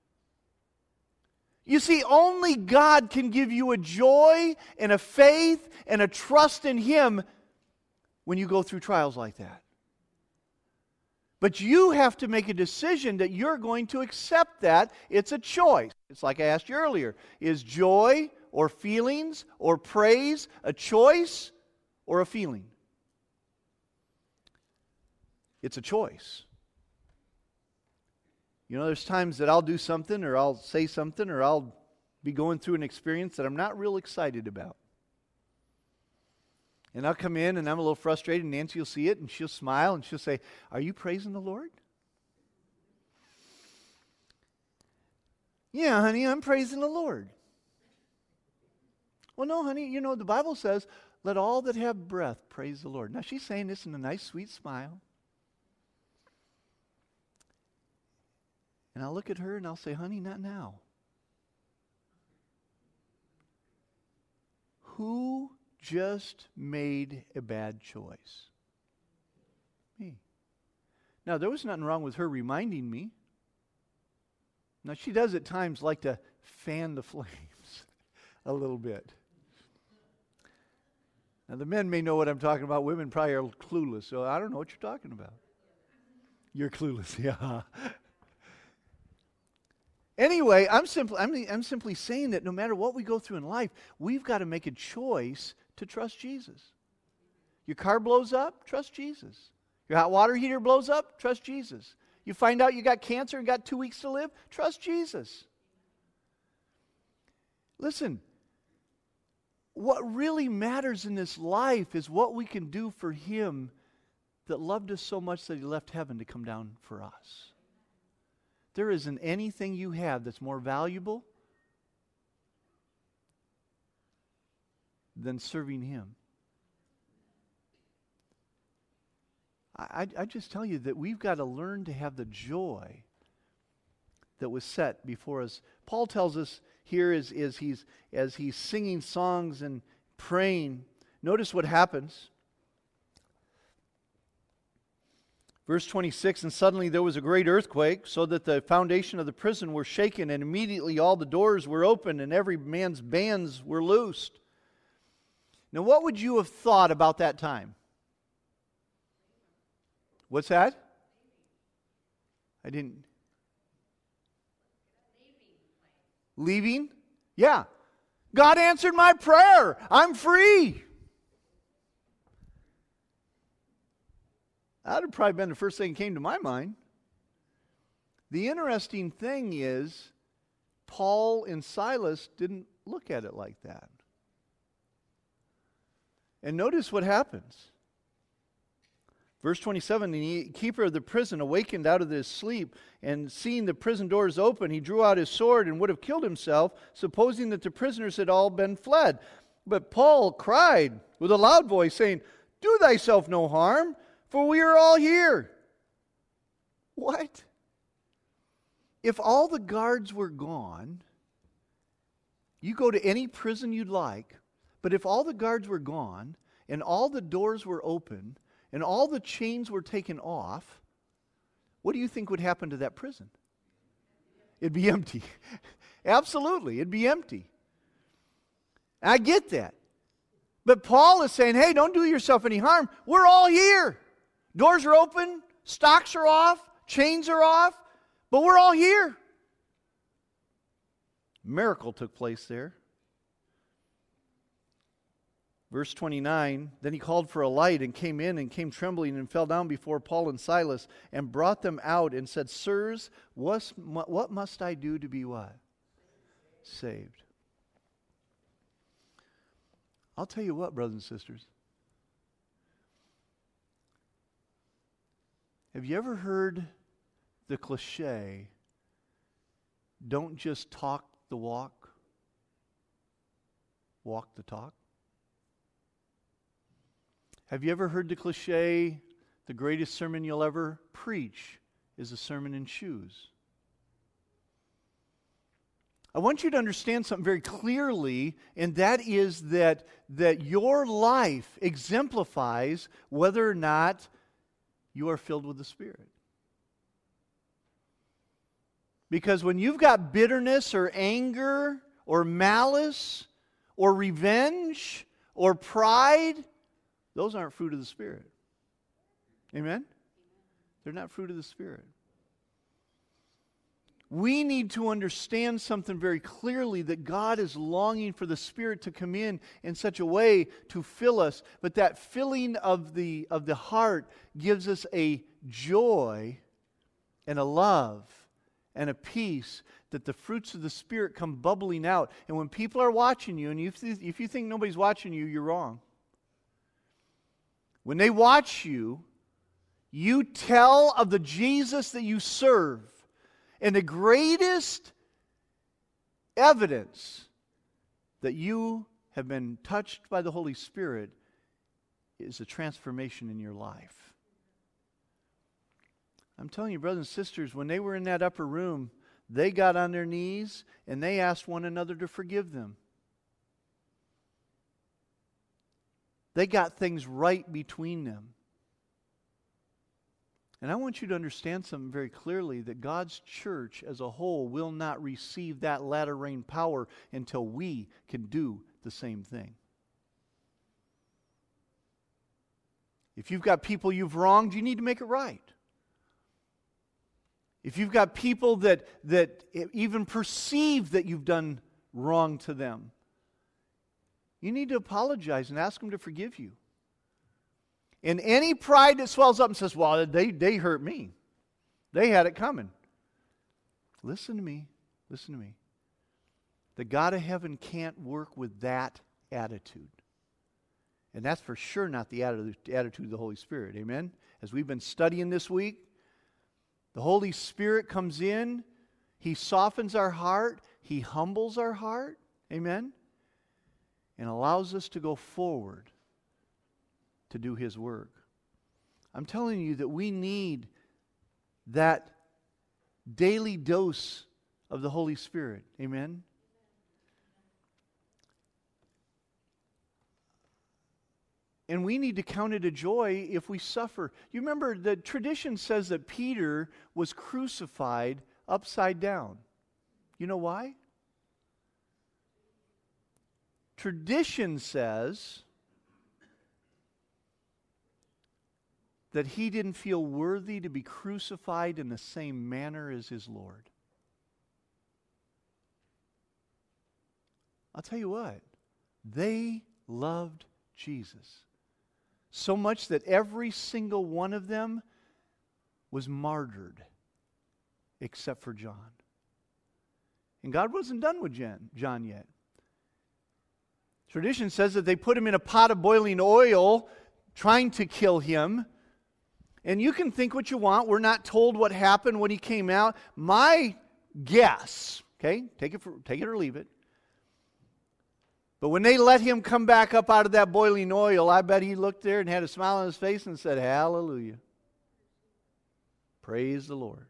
You see, only God can give you a joy and a faith and a trust in Him when you go through trials like that. But you have to make a decision that you're going to accept that. It's a choice. It's like I asked you earlier. Is joy or feelings or praise a choice or a feeling? It's a choice. There's times that I'll do something or I'll say something or I'll be going through an experience that I'm not real excited about. And I'll come in and I'm a little frustrated, and Nancy will see it and she'll smile and she'll say, "Are you praising the Lord?" "Yeah, honey, I'm praising the Lord." "Well, no, honey, the Bible says, let all that have breath praise the Lord." Now, she's saying this in a nice, sweet smile. And I'll look at her and I'll say, "Honey, not now." Who just made a bad choice? Me. Now, there was nothing wrong with her reminding me. Now, she does at times like to fan the flames a little bit. Now, the men may know what I'm talking about. Women probably are clueless, so I don't know what you're talking about. You're clueless, yeah. Anyway, I'm simply saying that no matter what we go through in life, we've got to make a choice to trust Jesus. Your car blows up, trust Jesus. Your hot water heater blows up, trust Jesus. You find out you got cancer and got 2 weeks to live, trust Jesus. Listen, what really matters in this life is what we can do for Him that loved us so much that He left heaven to come down for us. There isn't anything you have that's more valuable than serving Him. I just tell you that we've got to learn to have the joy that was set before us. Paul tells us here as he's singing songs and praying, notice what happens. Verse 26, and suddenly there was a great earthquake, so that the foundation of the prison were shaken, and immediately all the doors were opened, and every man's bands were loosed. Now, what would you have thought about that time? What's that? I didn't. Leaving? Yeah. God answered my prayer. I'm free. That would have probably been the first thing that came to my mind. The interesting thing is, Paul and Silas didn't look at it like that. And notice what happens. Verse 27, the keeper of the prison awakened out of his sleep, and seeing the prison doors open, he drew out his sword and would have killed himself, supposing that the prisoners had all been fled. But Paul cried with a loud voice, saying, "Do thyself no harm, for we are all here." What? If all the guards were gone, you go to any prison you'd like, but if all the guards were gone, and all the doors were open, and all the chains were taken off, what do you think would happen to that prison? It'd be empty. Absolutely, it'd be empty. I get that. But Paul is saying, hey, don't do yourself any harm. We're all here. Doors are open, stocks are off, chains are off, but we're all here. Miracle took place there. Verse 29, then he called for a light and came in and came trembling and fell down before Paul and Silas and brought them out and said, "Sirs, what must I do to be what? Saved." I'll tell you what, brothers and sisters. Have you ever heard the cliche, don't just talk the walk, walk the talk? Have you ever heard the cliche, the greatest sermon you'll ever preach is a sermon in shoes? I want you to understand something very clearly, and that is that your life exemplifies whether or not you are filled with the Spirit. Because when you've got bitterness or anger or malice or revenge or pride, those aren't fruit of the Spirit. Amen? They're not fruit of the Spirit. We need to understand something very clearly, that God is longing for the Spirit to come in such a way to fill us. But that filling of the heart gives us a joy and a love and a peace that the fruits of the Spirit come bubbling out. And when people are watching you, and if you think nobody's watching you, you're wrong. When they watch you, you tell of the Jesus that you serve. And the greatest evidence that you have been touched by the Holy Spirit is a transformation in your life. I'm telling you, brothers and sisters, when they were in that upper room, they got on their knees and they asked one another to forgive them. They got things right between them. And I want you to understand something very clearly, that God's church as a whole will not receive that latter rain power until we can do the same thing. If you've got people you've wronged, you need to make it right. If you've got people that even perceive that you've done wrong to them, you need to apologize and ask them to forgive you. And any pride that swells up and says, well, they hurt me. They had it coming. Listen to me. Listen to me. The God of heaven can't work with that attitude. And that's for sure not the attitude of the Holy Spirit. Amen? As we've been studying this week, the Holy Spirit comes in, He softens our heart, He humbles our heart, amen, and allows us to go forward to do His work. I'm telling you that we need that daily dose of the Holy Spirit, amen? And we need to count it a joy if we suffer. You remember, the tradition says that Peter was crucified upside down. You know why? Tradition says that he didn't feel worthy to be crucified in the same manner as his Lord. I'll tell you what, they loved Jesus so much that every single one of them was martyred except for John. And God wasn't done with John yet. Tradition says that they put him in a pot of boiling oil trying to kill him. And you can think what you want. We're not told what happened when he came out. My guess, okay, take it or leave it. But when they let him come back up out of that boiling oil, I bet he looked there and had a smile on his face and said, "Hallelujah. Praise the Lord."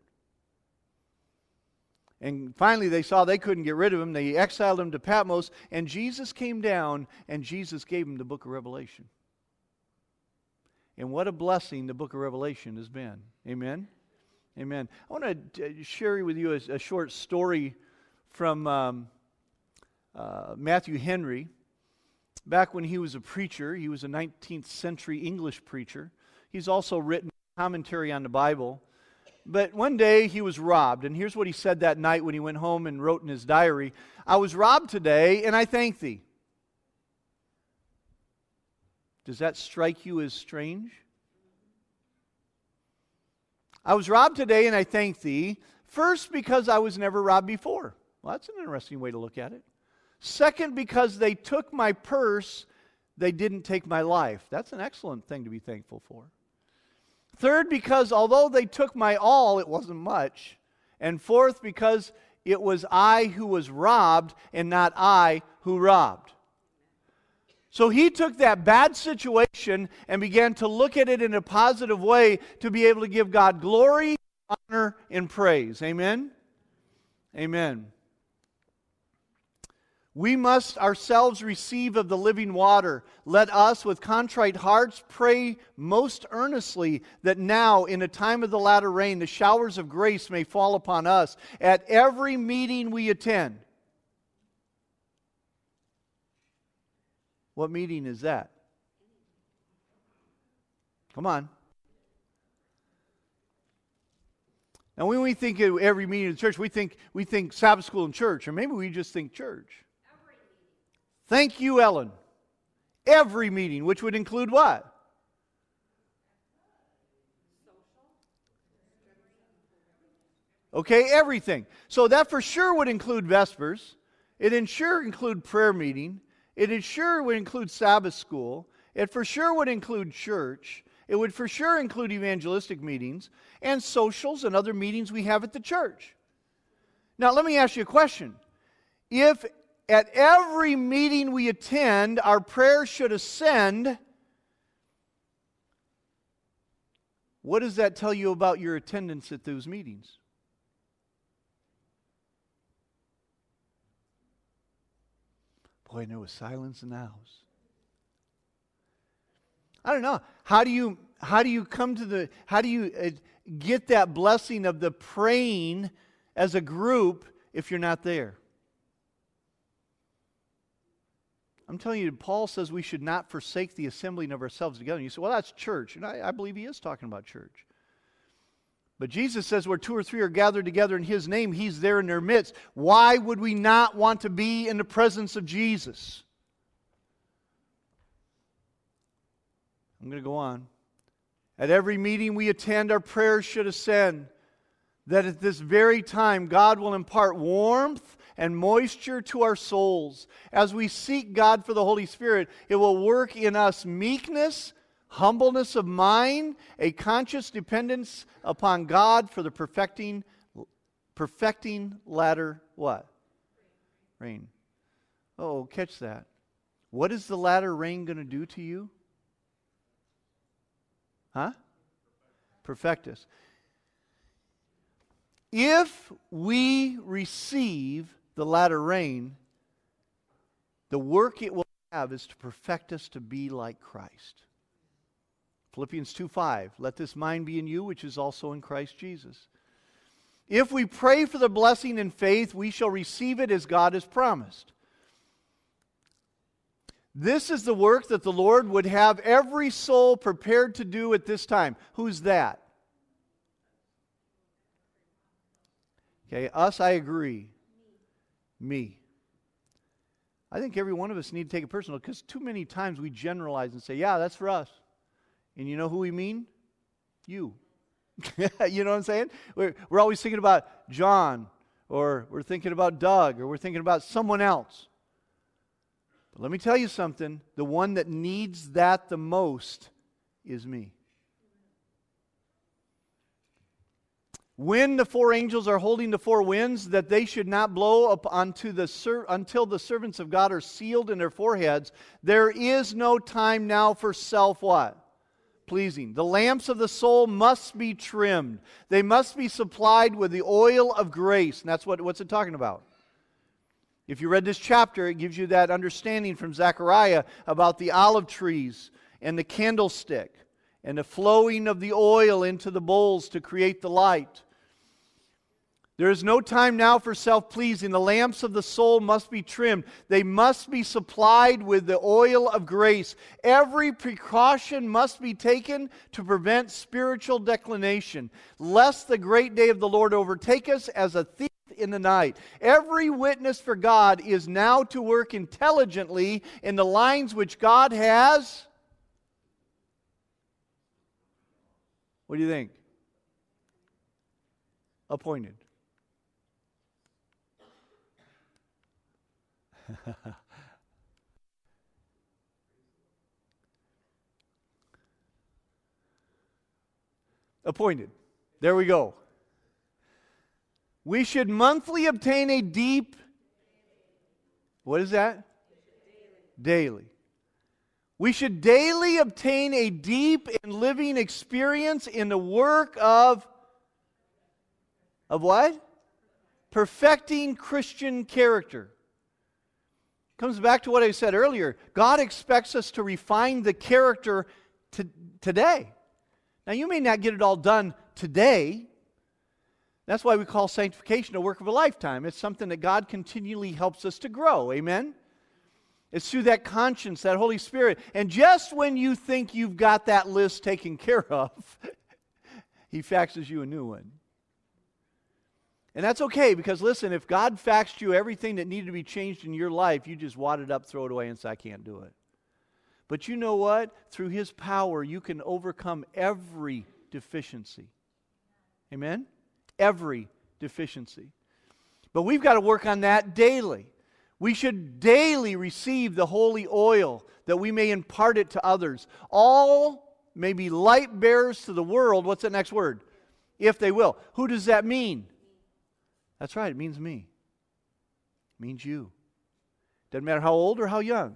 And finally they saw they couldn't get rid of him. They exiled him to Patmos, and Jesus came down and Jesus gave him the book of Revelation. And what a blessing the book of Revelation has been. Amen? Amen. I want to share with you a short story from Matthew Henry. Back when he was a preacher, he was a 19th century English preacher. He's also written a commentary on the Bible. But one day he was robbed, and here's what he said that night when he went home and wrote in his diary: "I was robbed today, and I thank thee." Does that strike you as strange? I was robbed today, and I thank thee, first because I was never robbed before. Well, that's an interesting way to look at it. Second, because they took my purse, they didn't take my life. That's an excellent thing to be thankful for. Third, because although they took my all, it wasn't much. And fourth, because it was I who was robbed and not I who robbed. So he took that bad situation and began to look at it in a positive way to be able to give God glory, honor, and praise. Amen? Amen. We must ourselves receive of the living water. Let us, with contrite hearts, pray most earnestly that now, in a time of the latter rain, the showers of grace may fall upon us at every meeting we attend. What meeting is that? Come on. Now, when we think of every meeting of the church, we think Sabbath school and church, or maybe we just think church. Thank you, Ellen. Every meeting, which would include what? Okay, everything. So that for sure would include Vespers. It sure include prayer meeting. It sure would include Sabbath school. It for sure would include church. It would for sure include evangelistic meetings and socials and other meetings we have at the church. Now, let me ask you a question. If at every meeting we attend, our prayers should ascend, what does that tell you about your attendance at those meetings? Boy, and there was silence in the house. I don't know. How do you get that blessing of the praying as a group if you're not there? I'm telling you, Paul says we should not forsake the assembling of ourselves together. And you say, well, that's church. And I believe he is talking about church. But Jesus says where two or three are gathered together in His name, He's there in their midst. Why would we not want to be in the presence of Jesus? I'm going to go on. At every meeting we attend, our prayers should ascend, that at this very time God will impart warmth and moisture to our souls. As we seek God for the Holy Spirit, it will work in us meekness, humbleness of mind, a conscious dependence upon God for the perfecting latter what? Rain. Oh, catch that. What is the latter rain going to do to you? Huh? Perfect us. If we receive the latter rain, the work it will have is to perfect us to be like Christ. Philippians 2:5, let this mind be in you, which is also in Christ Jesus. If we pray for the blessing in faith, we shall receive it as God has promised. This is the work that the Lord would have every soul prepared to do at this time. Who's that? Okay, us, I agree. Me. I think every one of us need to take it personal, because too many times we generalize and say, yeah, that's for us. And you know who we mean? You. You know what I'm saying? We're always thinking about John, or we're thinking about Doug, or we're thinking about someone else. But let me tell you something. The one that needs that the most is me. When the four angels are holding the four winds, that they should not blow up until the servants of God are sealed in their foreheads, there is no time now for self what? Pleasing. The lamps of the soul must be trimmed. They must be supplied with the oil of grace. And that's what's it talking about? If you read this chapter, it gives you that understanding from Zechariah about the olive trees and the candlestick and the flowing of the oil into the bowls to create the light. There is no time now for self-pleasing. The lamps of the soul must be trimmed. They must be supplied with the oil of grace. Every precaution must be taken to prevent spiritual declination, lest the great day of the Lord overtake us as a thief in the night. Every witness for God is now to work intelligently in the lines which God has. What do you think? Appointed. Appointed. There we go. We should monthly obtain a deep, what is that? Daily. We should daily obtain a deep and living experience in the work of what? Perfecting Christian character. Comes back to what I said earlier. God expects us to refine the character today. Now, you may not get it all done today. That's why we call sanctification a work of a lifetime. It's something that God continually helps us to grow. Amen? It's through that conscience, that Holy Spirit. And just when you think you've got that list taken care of, He faxes you a new one. And that's okay, because listen, if God faxed you everything that needed to be changed in your life, you just wad it up, throw it away, and say, I can't do it. But you know what? Through His power, you can overcome every deficiency. Amen? Every deficiency. But we've got to work on that daily. We should daily receive the holy oil that we may impart it to others. All may be light bearers to the world. What's the next word? If they will. Who does that mean? That's right, it means me. It means you. Doesn't matter how old or how young.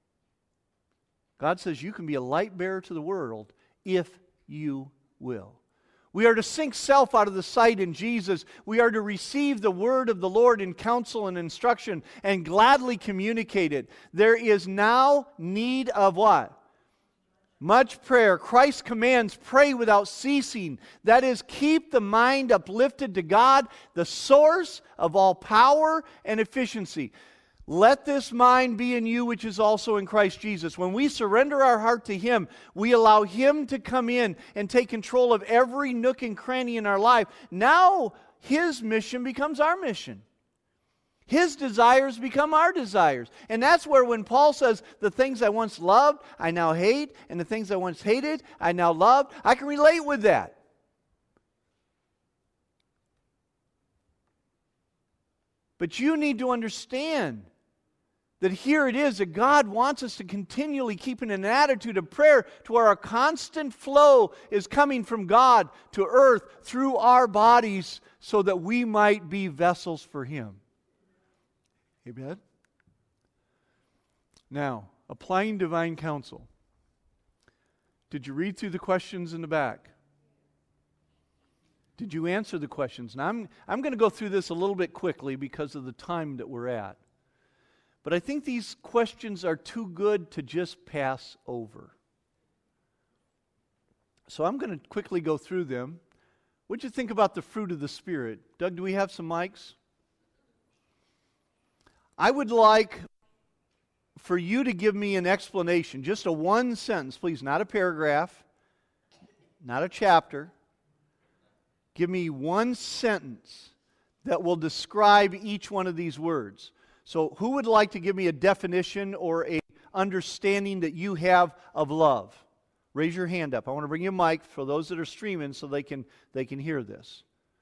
God says you can be a light bearer to the world if you will. We are to sink self out of the sight in Jesus. We are to receive the word of the Lord in counsel and instruction and gladly communicate it. There is now need of what? Much prayer. Christ commands, pray without ceasing. That is, keep the mind uplifted to God, the source of all power and efficiency. Let this mind be in you, which is also in Christ Jesus. When we surrender our heart to Him, we allow Him to come in and take control of every nook and cranny in our life. Now, His mission becomes our mission. His desires become our desires. And that's where when Paul says, the things I once loved, I now hate, and the things I once hated, I now love, I can relate with that. But you need to understand that here it is that God wants us to continually keep in an attitude of prayer to where our constant flow is coming from God to earth through our bodies so that we might be vessels for Him. Amen? Now, applying divine counsel. Did you read through the questions in the back? Did you answer the questions? Now, I'm going to go through this a little bit quickly because of the time that we're at. But I think these questions are too good to just pass over. So I'm going to quickly go through them. What did you think about the fruit of the Spirit? Doug, do we have some mics? I would like for you to give me an explanation, just a one sentence, please, not a paragraph, not a chapter. Give me one sentence that will describe each one of these words. So who would like to give me a definition or a understanding that you have of love? Raise your hand up. I want to bring you a mic for those that are streaming so they can hear this.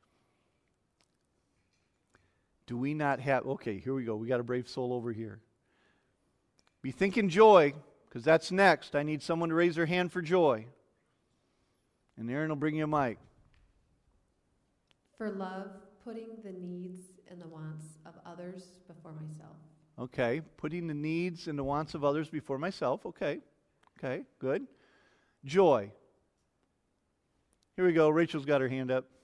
Do we not have... Okay, here we go. We got a brave soul over here. Be thinking joy, because that's next. I need someone to raise their hand for joy. And Aaron will bring you a mic. For love, putting the needs and the wants of others before myself. Okay, putting the needs and the wants of others before myself. Okay, good. Joy. Here we go. Rachel's got her hand up.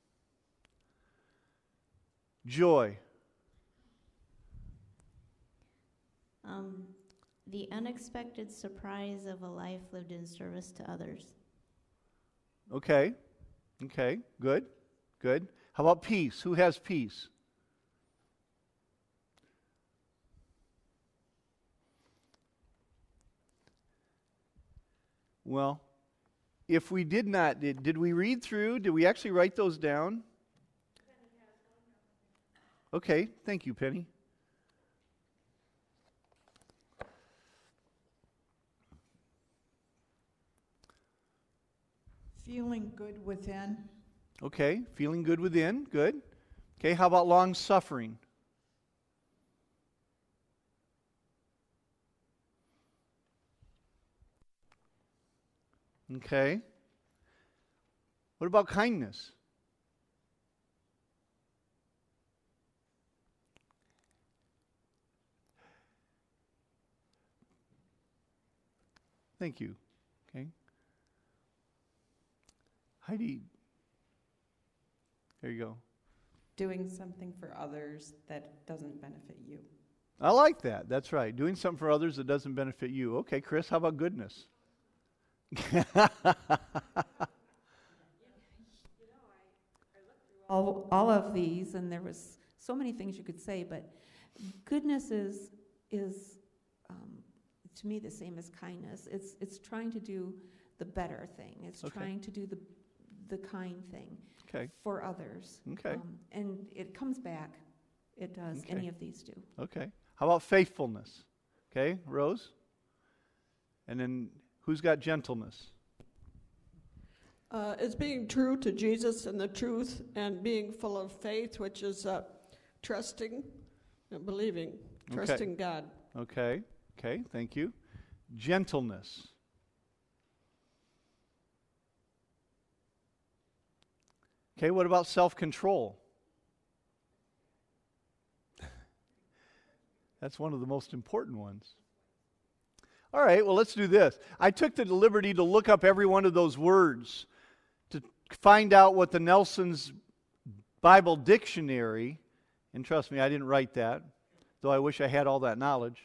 Joy. The unexpected surprise of a life lived in service to others. Okay, good. How about peace? Who has peace? Well, if we did not, did we read through? Did we actually write those down? Okay, thank you, Penny. Feeling good within. Okay, feeling good within, good. Okay, how about long suffering? Okay. What about kindness? Thank you. Okay. Heidi, there you go. Doing something for others that doesn't benefit you. I like that. That's right. Doing something for others that doesn't benefit you. Okay, Chris, how about goodness? All of these, and there was so many things you could say, but goodness is to me the same as kindness. It's trying to do the better thing. It's trying to do the kind thing for others. Okay. And it comes back. It does. Okay. Any of these do. Okay. How about faithfulness? Okay, Rose? And then who's got gentleness? It's being true to Jesus and the truth and being full of faith, which is trusting and believing, trusting God. Okay, thank you. Gentleness. Okay, what about self-control? That's one of the most important ones. All right, well, let's do this. I took the liberty to look up every one of those words to find out what the Nelson's Bible Dictionary, and trust me, I didn't write that, though I wish I had all that knowledge,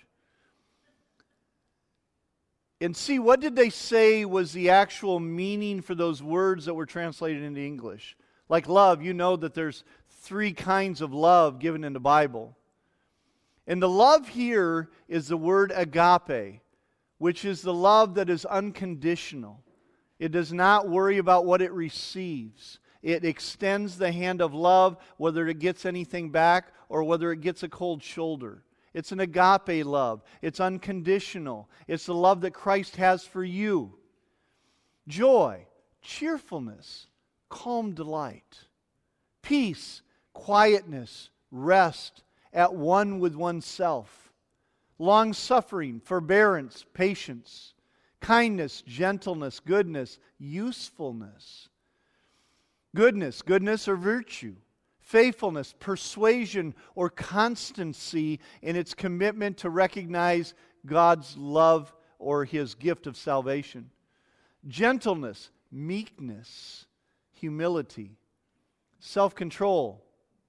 and see what did they say was the actual meaning for those words that were translated into English. Like love, you know that there's 3 kinds of love given in the Bible. And the love here is the word agape, which is the love that is unconditional. It does not worry about what it receives. It extends the hand of love, whether it gets anything back or whether it gets a cold shoulder. It's an agape love. It's unconditional. It's the love that Christ has for you. Joy, cheerfulness, calm delight, peace, quietness, rest, at one with oneself, long-suffering, forbearance, patience, kindness, gentleness, goodness, usefulness. Goodness or virtue. Faithfulness, persuasion, or constancy in its commitment to recognize God's love or His gift of salvation. Gentleness, meekness, humility, self-control.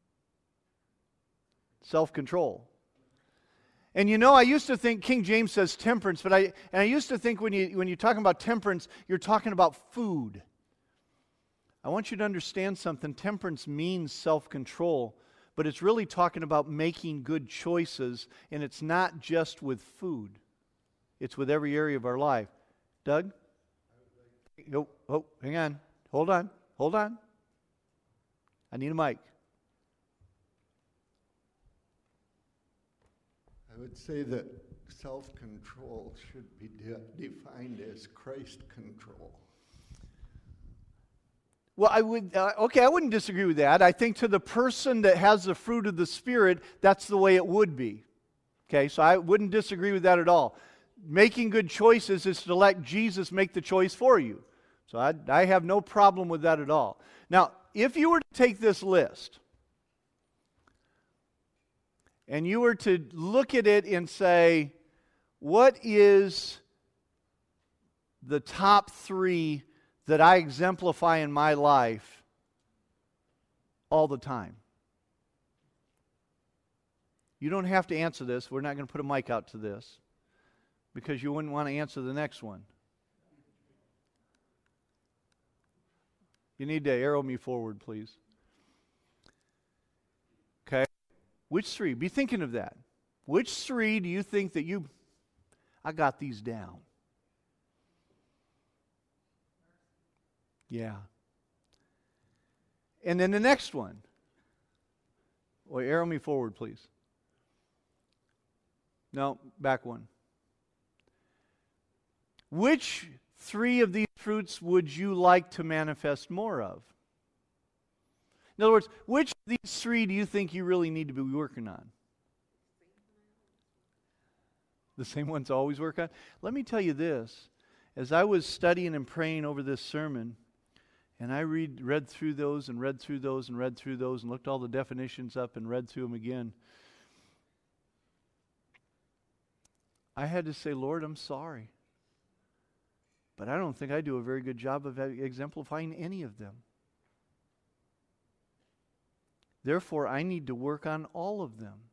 Self-control. And you know, I used to think King James says temperance, but I used to think when you're talking about temperance, you're talking about food. I want you to understand something. Temperance means self-control, but it's really talking about making good choices, and it's not just with food. It's with every area of our life. Doug? Oh, hang on. Hold on. I need a mic. I would say that self-control should be defined as Christ control. Well, I wouldn't disagree with that. I think to the person that has the fruit of the Spirit, that's the way it would be. Okay, so I wouldn't disagree with that at all. Making good choices is to let Jesus make the choice for you. So I have no problem with that at all. Now, if you were to take this list, and you were to look at it and say, what is the top 3 that I exemplify in my life all the time? You don't have to answer this. We're not going to put a mic out to this because you wouldn't want to answer the next one. You need to arrow me forward, please. Okay? Which 3? Be thinking of that. Which 3 do you think that I got these down? Yeah. And then the next one. Well, arrow me forward, please. No, back one. Which 3 of these fruits would you like to manifest more of? In other words, which of these 3 do you think you really need to be working on? The same ones to always work on? Let me tell you this. As I was studying and praying over this sermon, and I read through those and read through those and read through those and looked all the definitions up and read through them again, I had to say, Lord, I'm sorry. But I don't think I do a very good job of exemplifying any of them. Therefore, I need to work on all of them.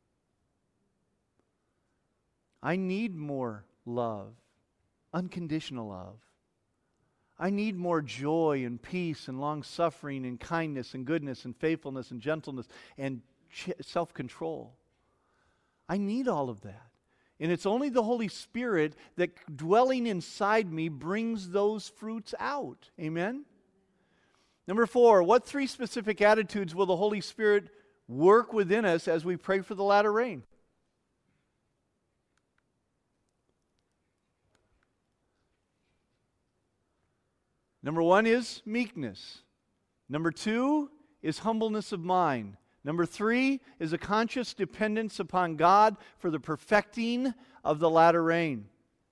I need more love, unconditional love. I need more joy and peace and long-suffering and kindness and goodness and faithfulness and gentleness and self-control. I need all of that. And it's only the Holy Spirit that dwelling inside me brings those fruits out. Amen? Number 4, what 3 specific attitudes will the Holy Spirit work within us as we pray for the latter rain? Number 1 is meekness. Number 2 is humbleness of mind. Number 3 is a conscious dependence upon God for the perfecting of the latter rain.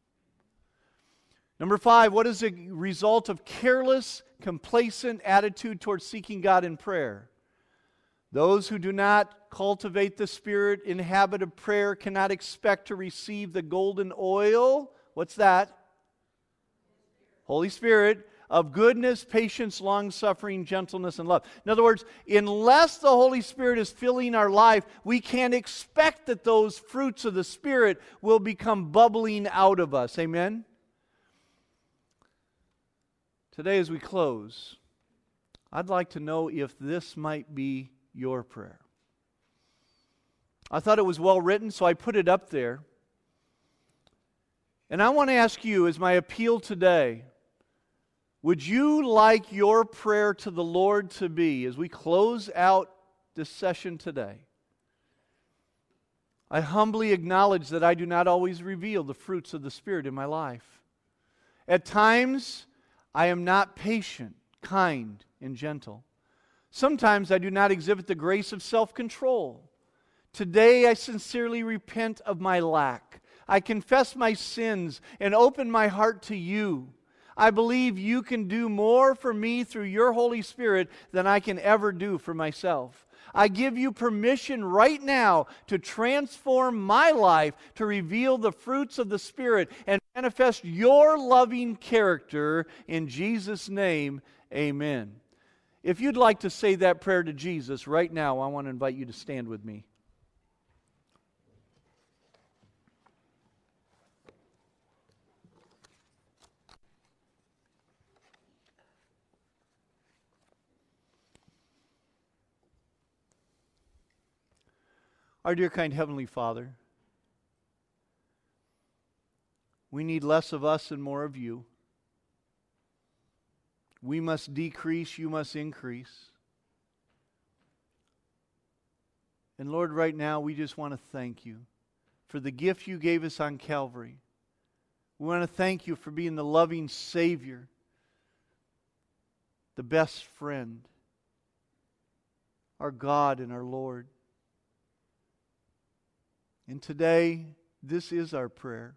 Number 5, what is a result of careless, complacent attitude towards seeking God in prayer? Those who do not cultivate the Spirit in habit of prayer cannot expect to receive the golden oil. What's that? Holy Spirit. Of goodness, patience, long-suffering, gentleness, and love. In other words, unless the Holy Spirit is filling our life, we can't expect that those fruits of the Spirit will become bubbling out of us. Amen? Today as we close, I'd like to know if this might be your prayer. I thought it was well written, so I put it up there. And I want to ask you, as my appeal today, would you like your prayer to the Lord to be, as we close out this session today? I humbly acknowledge that I do not always reveal the fruits of the Spirit in my life. At times, I am not patient, kind, and gentle. Sometimes I do not exhibit the grace of self-control. Today I sincerely repent of my lack. I confess my sins and open my heart to you. I believe you can do more for me through your Holy Spirit than I can ever do for myself. I give you permission right now to transform my life, to reveal the fruits of the Spirit and manifest your loving character. In Jesus' name, amen. If you'd like to say that prayer to Jesus right now, I want to invite you to stand with me. Our dear kind Heavenly Father, we need less of us and more of you. We must decrease, you must increase. And Lord, right now we just want to thank you for the gift you gave us on Calvary. We want to thank you for being the loving Savior, the best friend, our God and our Lord. And today, this is our prayer.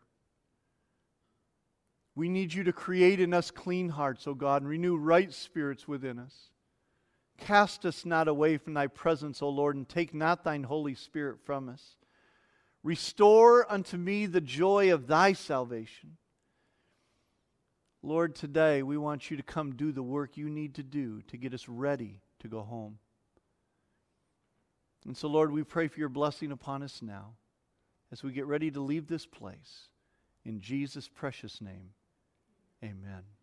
We need you to create in us clean hearts, O God, and renew right spirits within us. Cast us not away from thy presence, O Lord, and take not thine Holy Spirit from us. Restore unto me the joy of thy salvation. Lord, today we want you to come do the work you need to do to get us ready to go home. And so, Lord, we pray for your blessing upon us now as we get ready to leave this place. In Jesus' precious name, amen.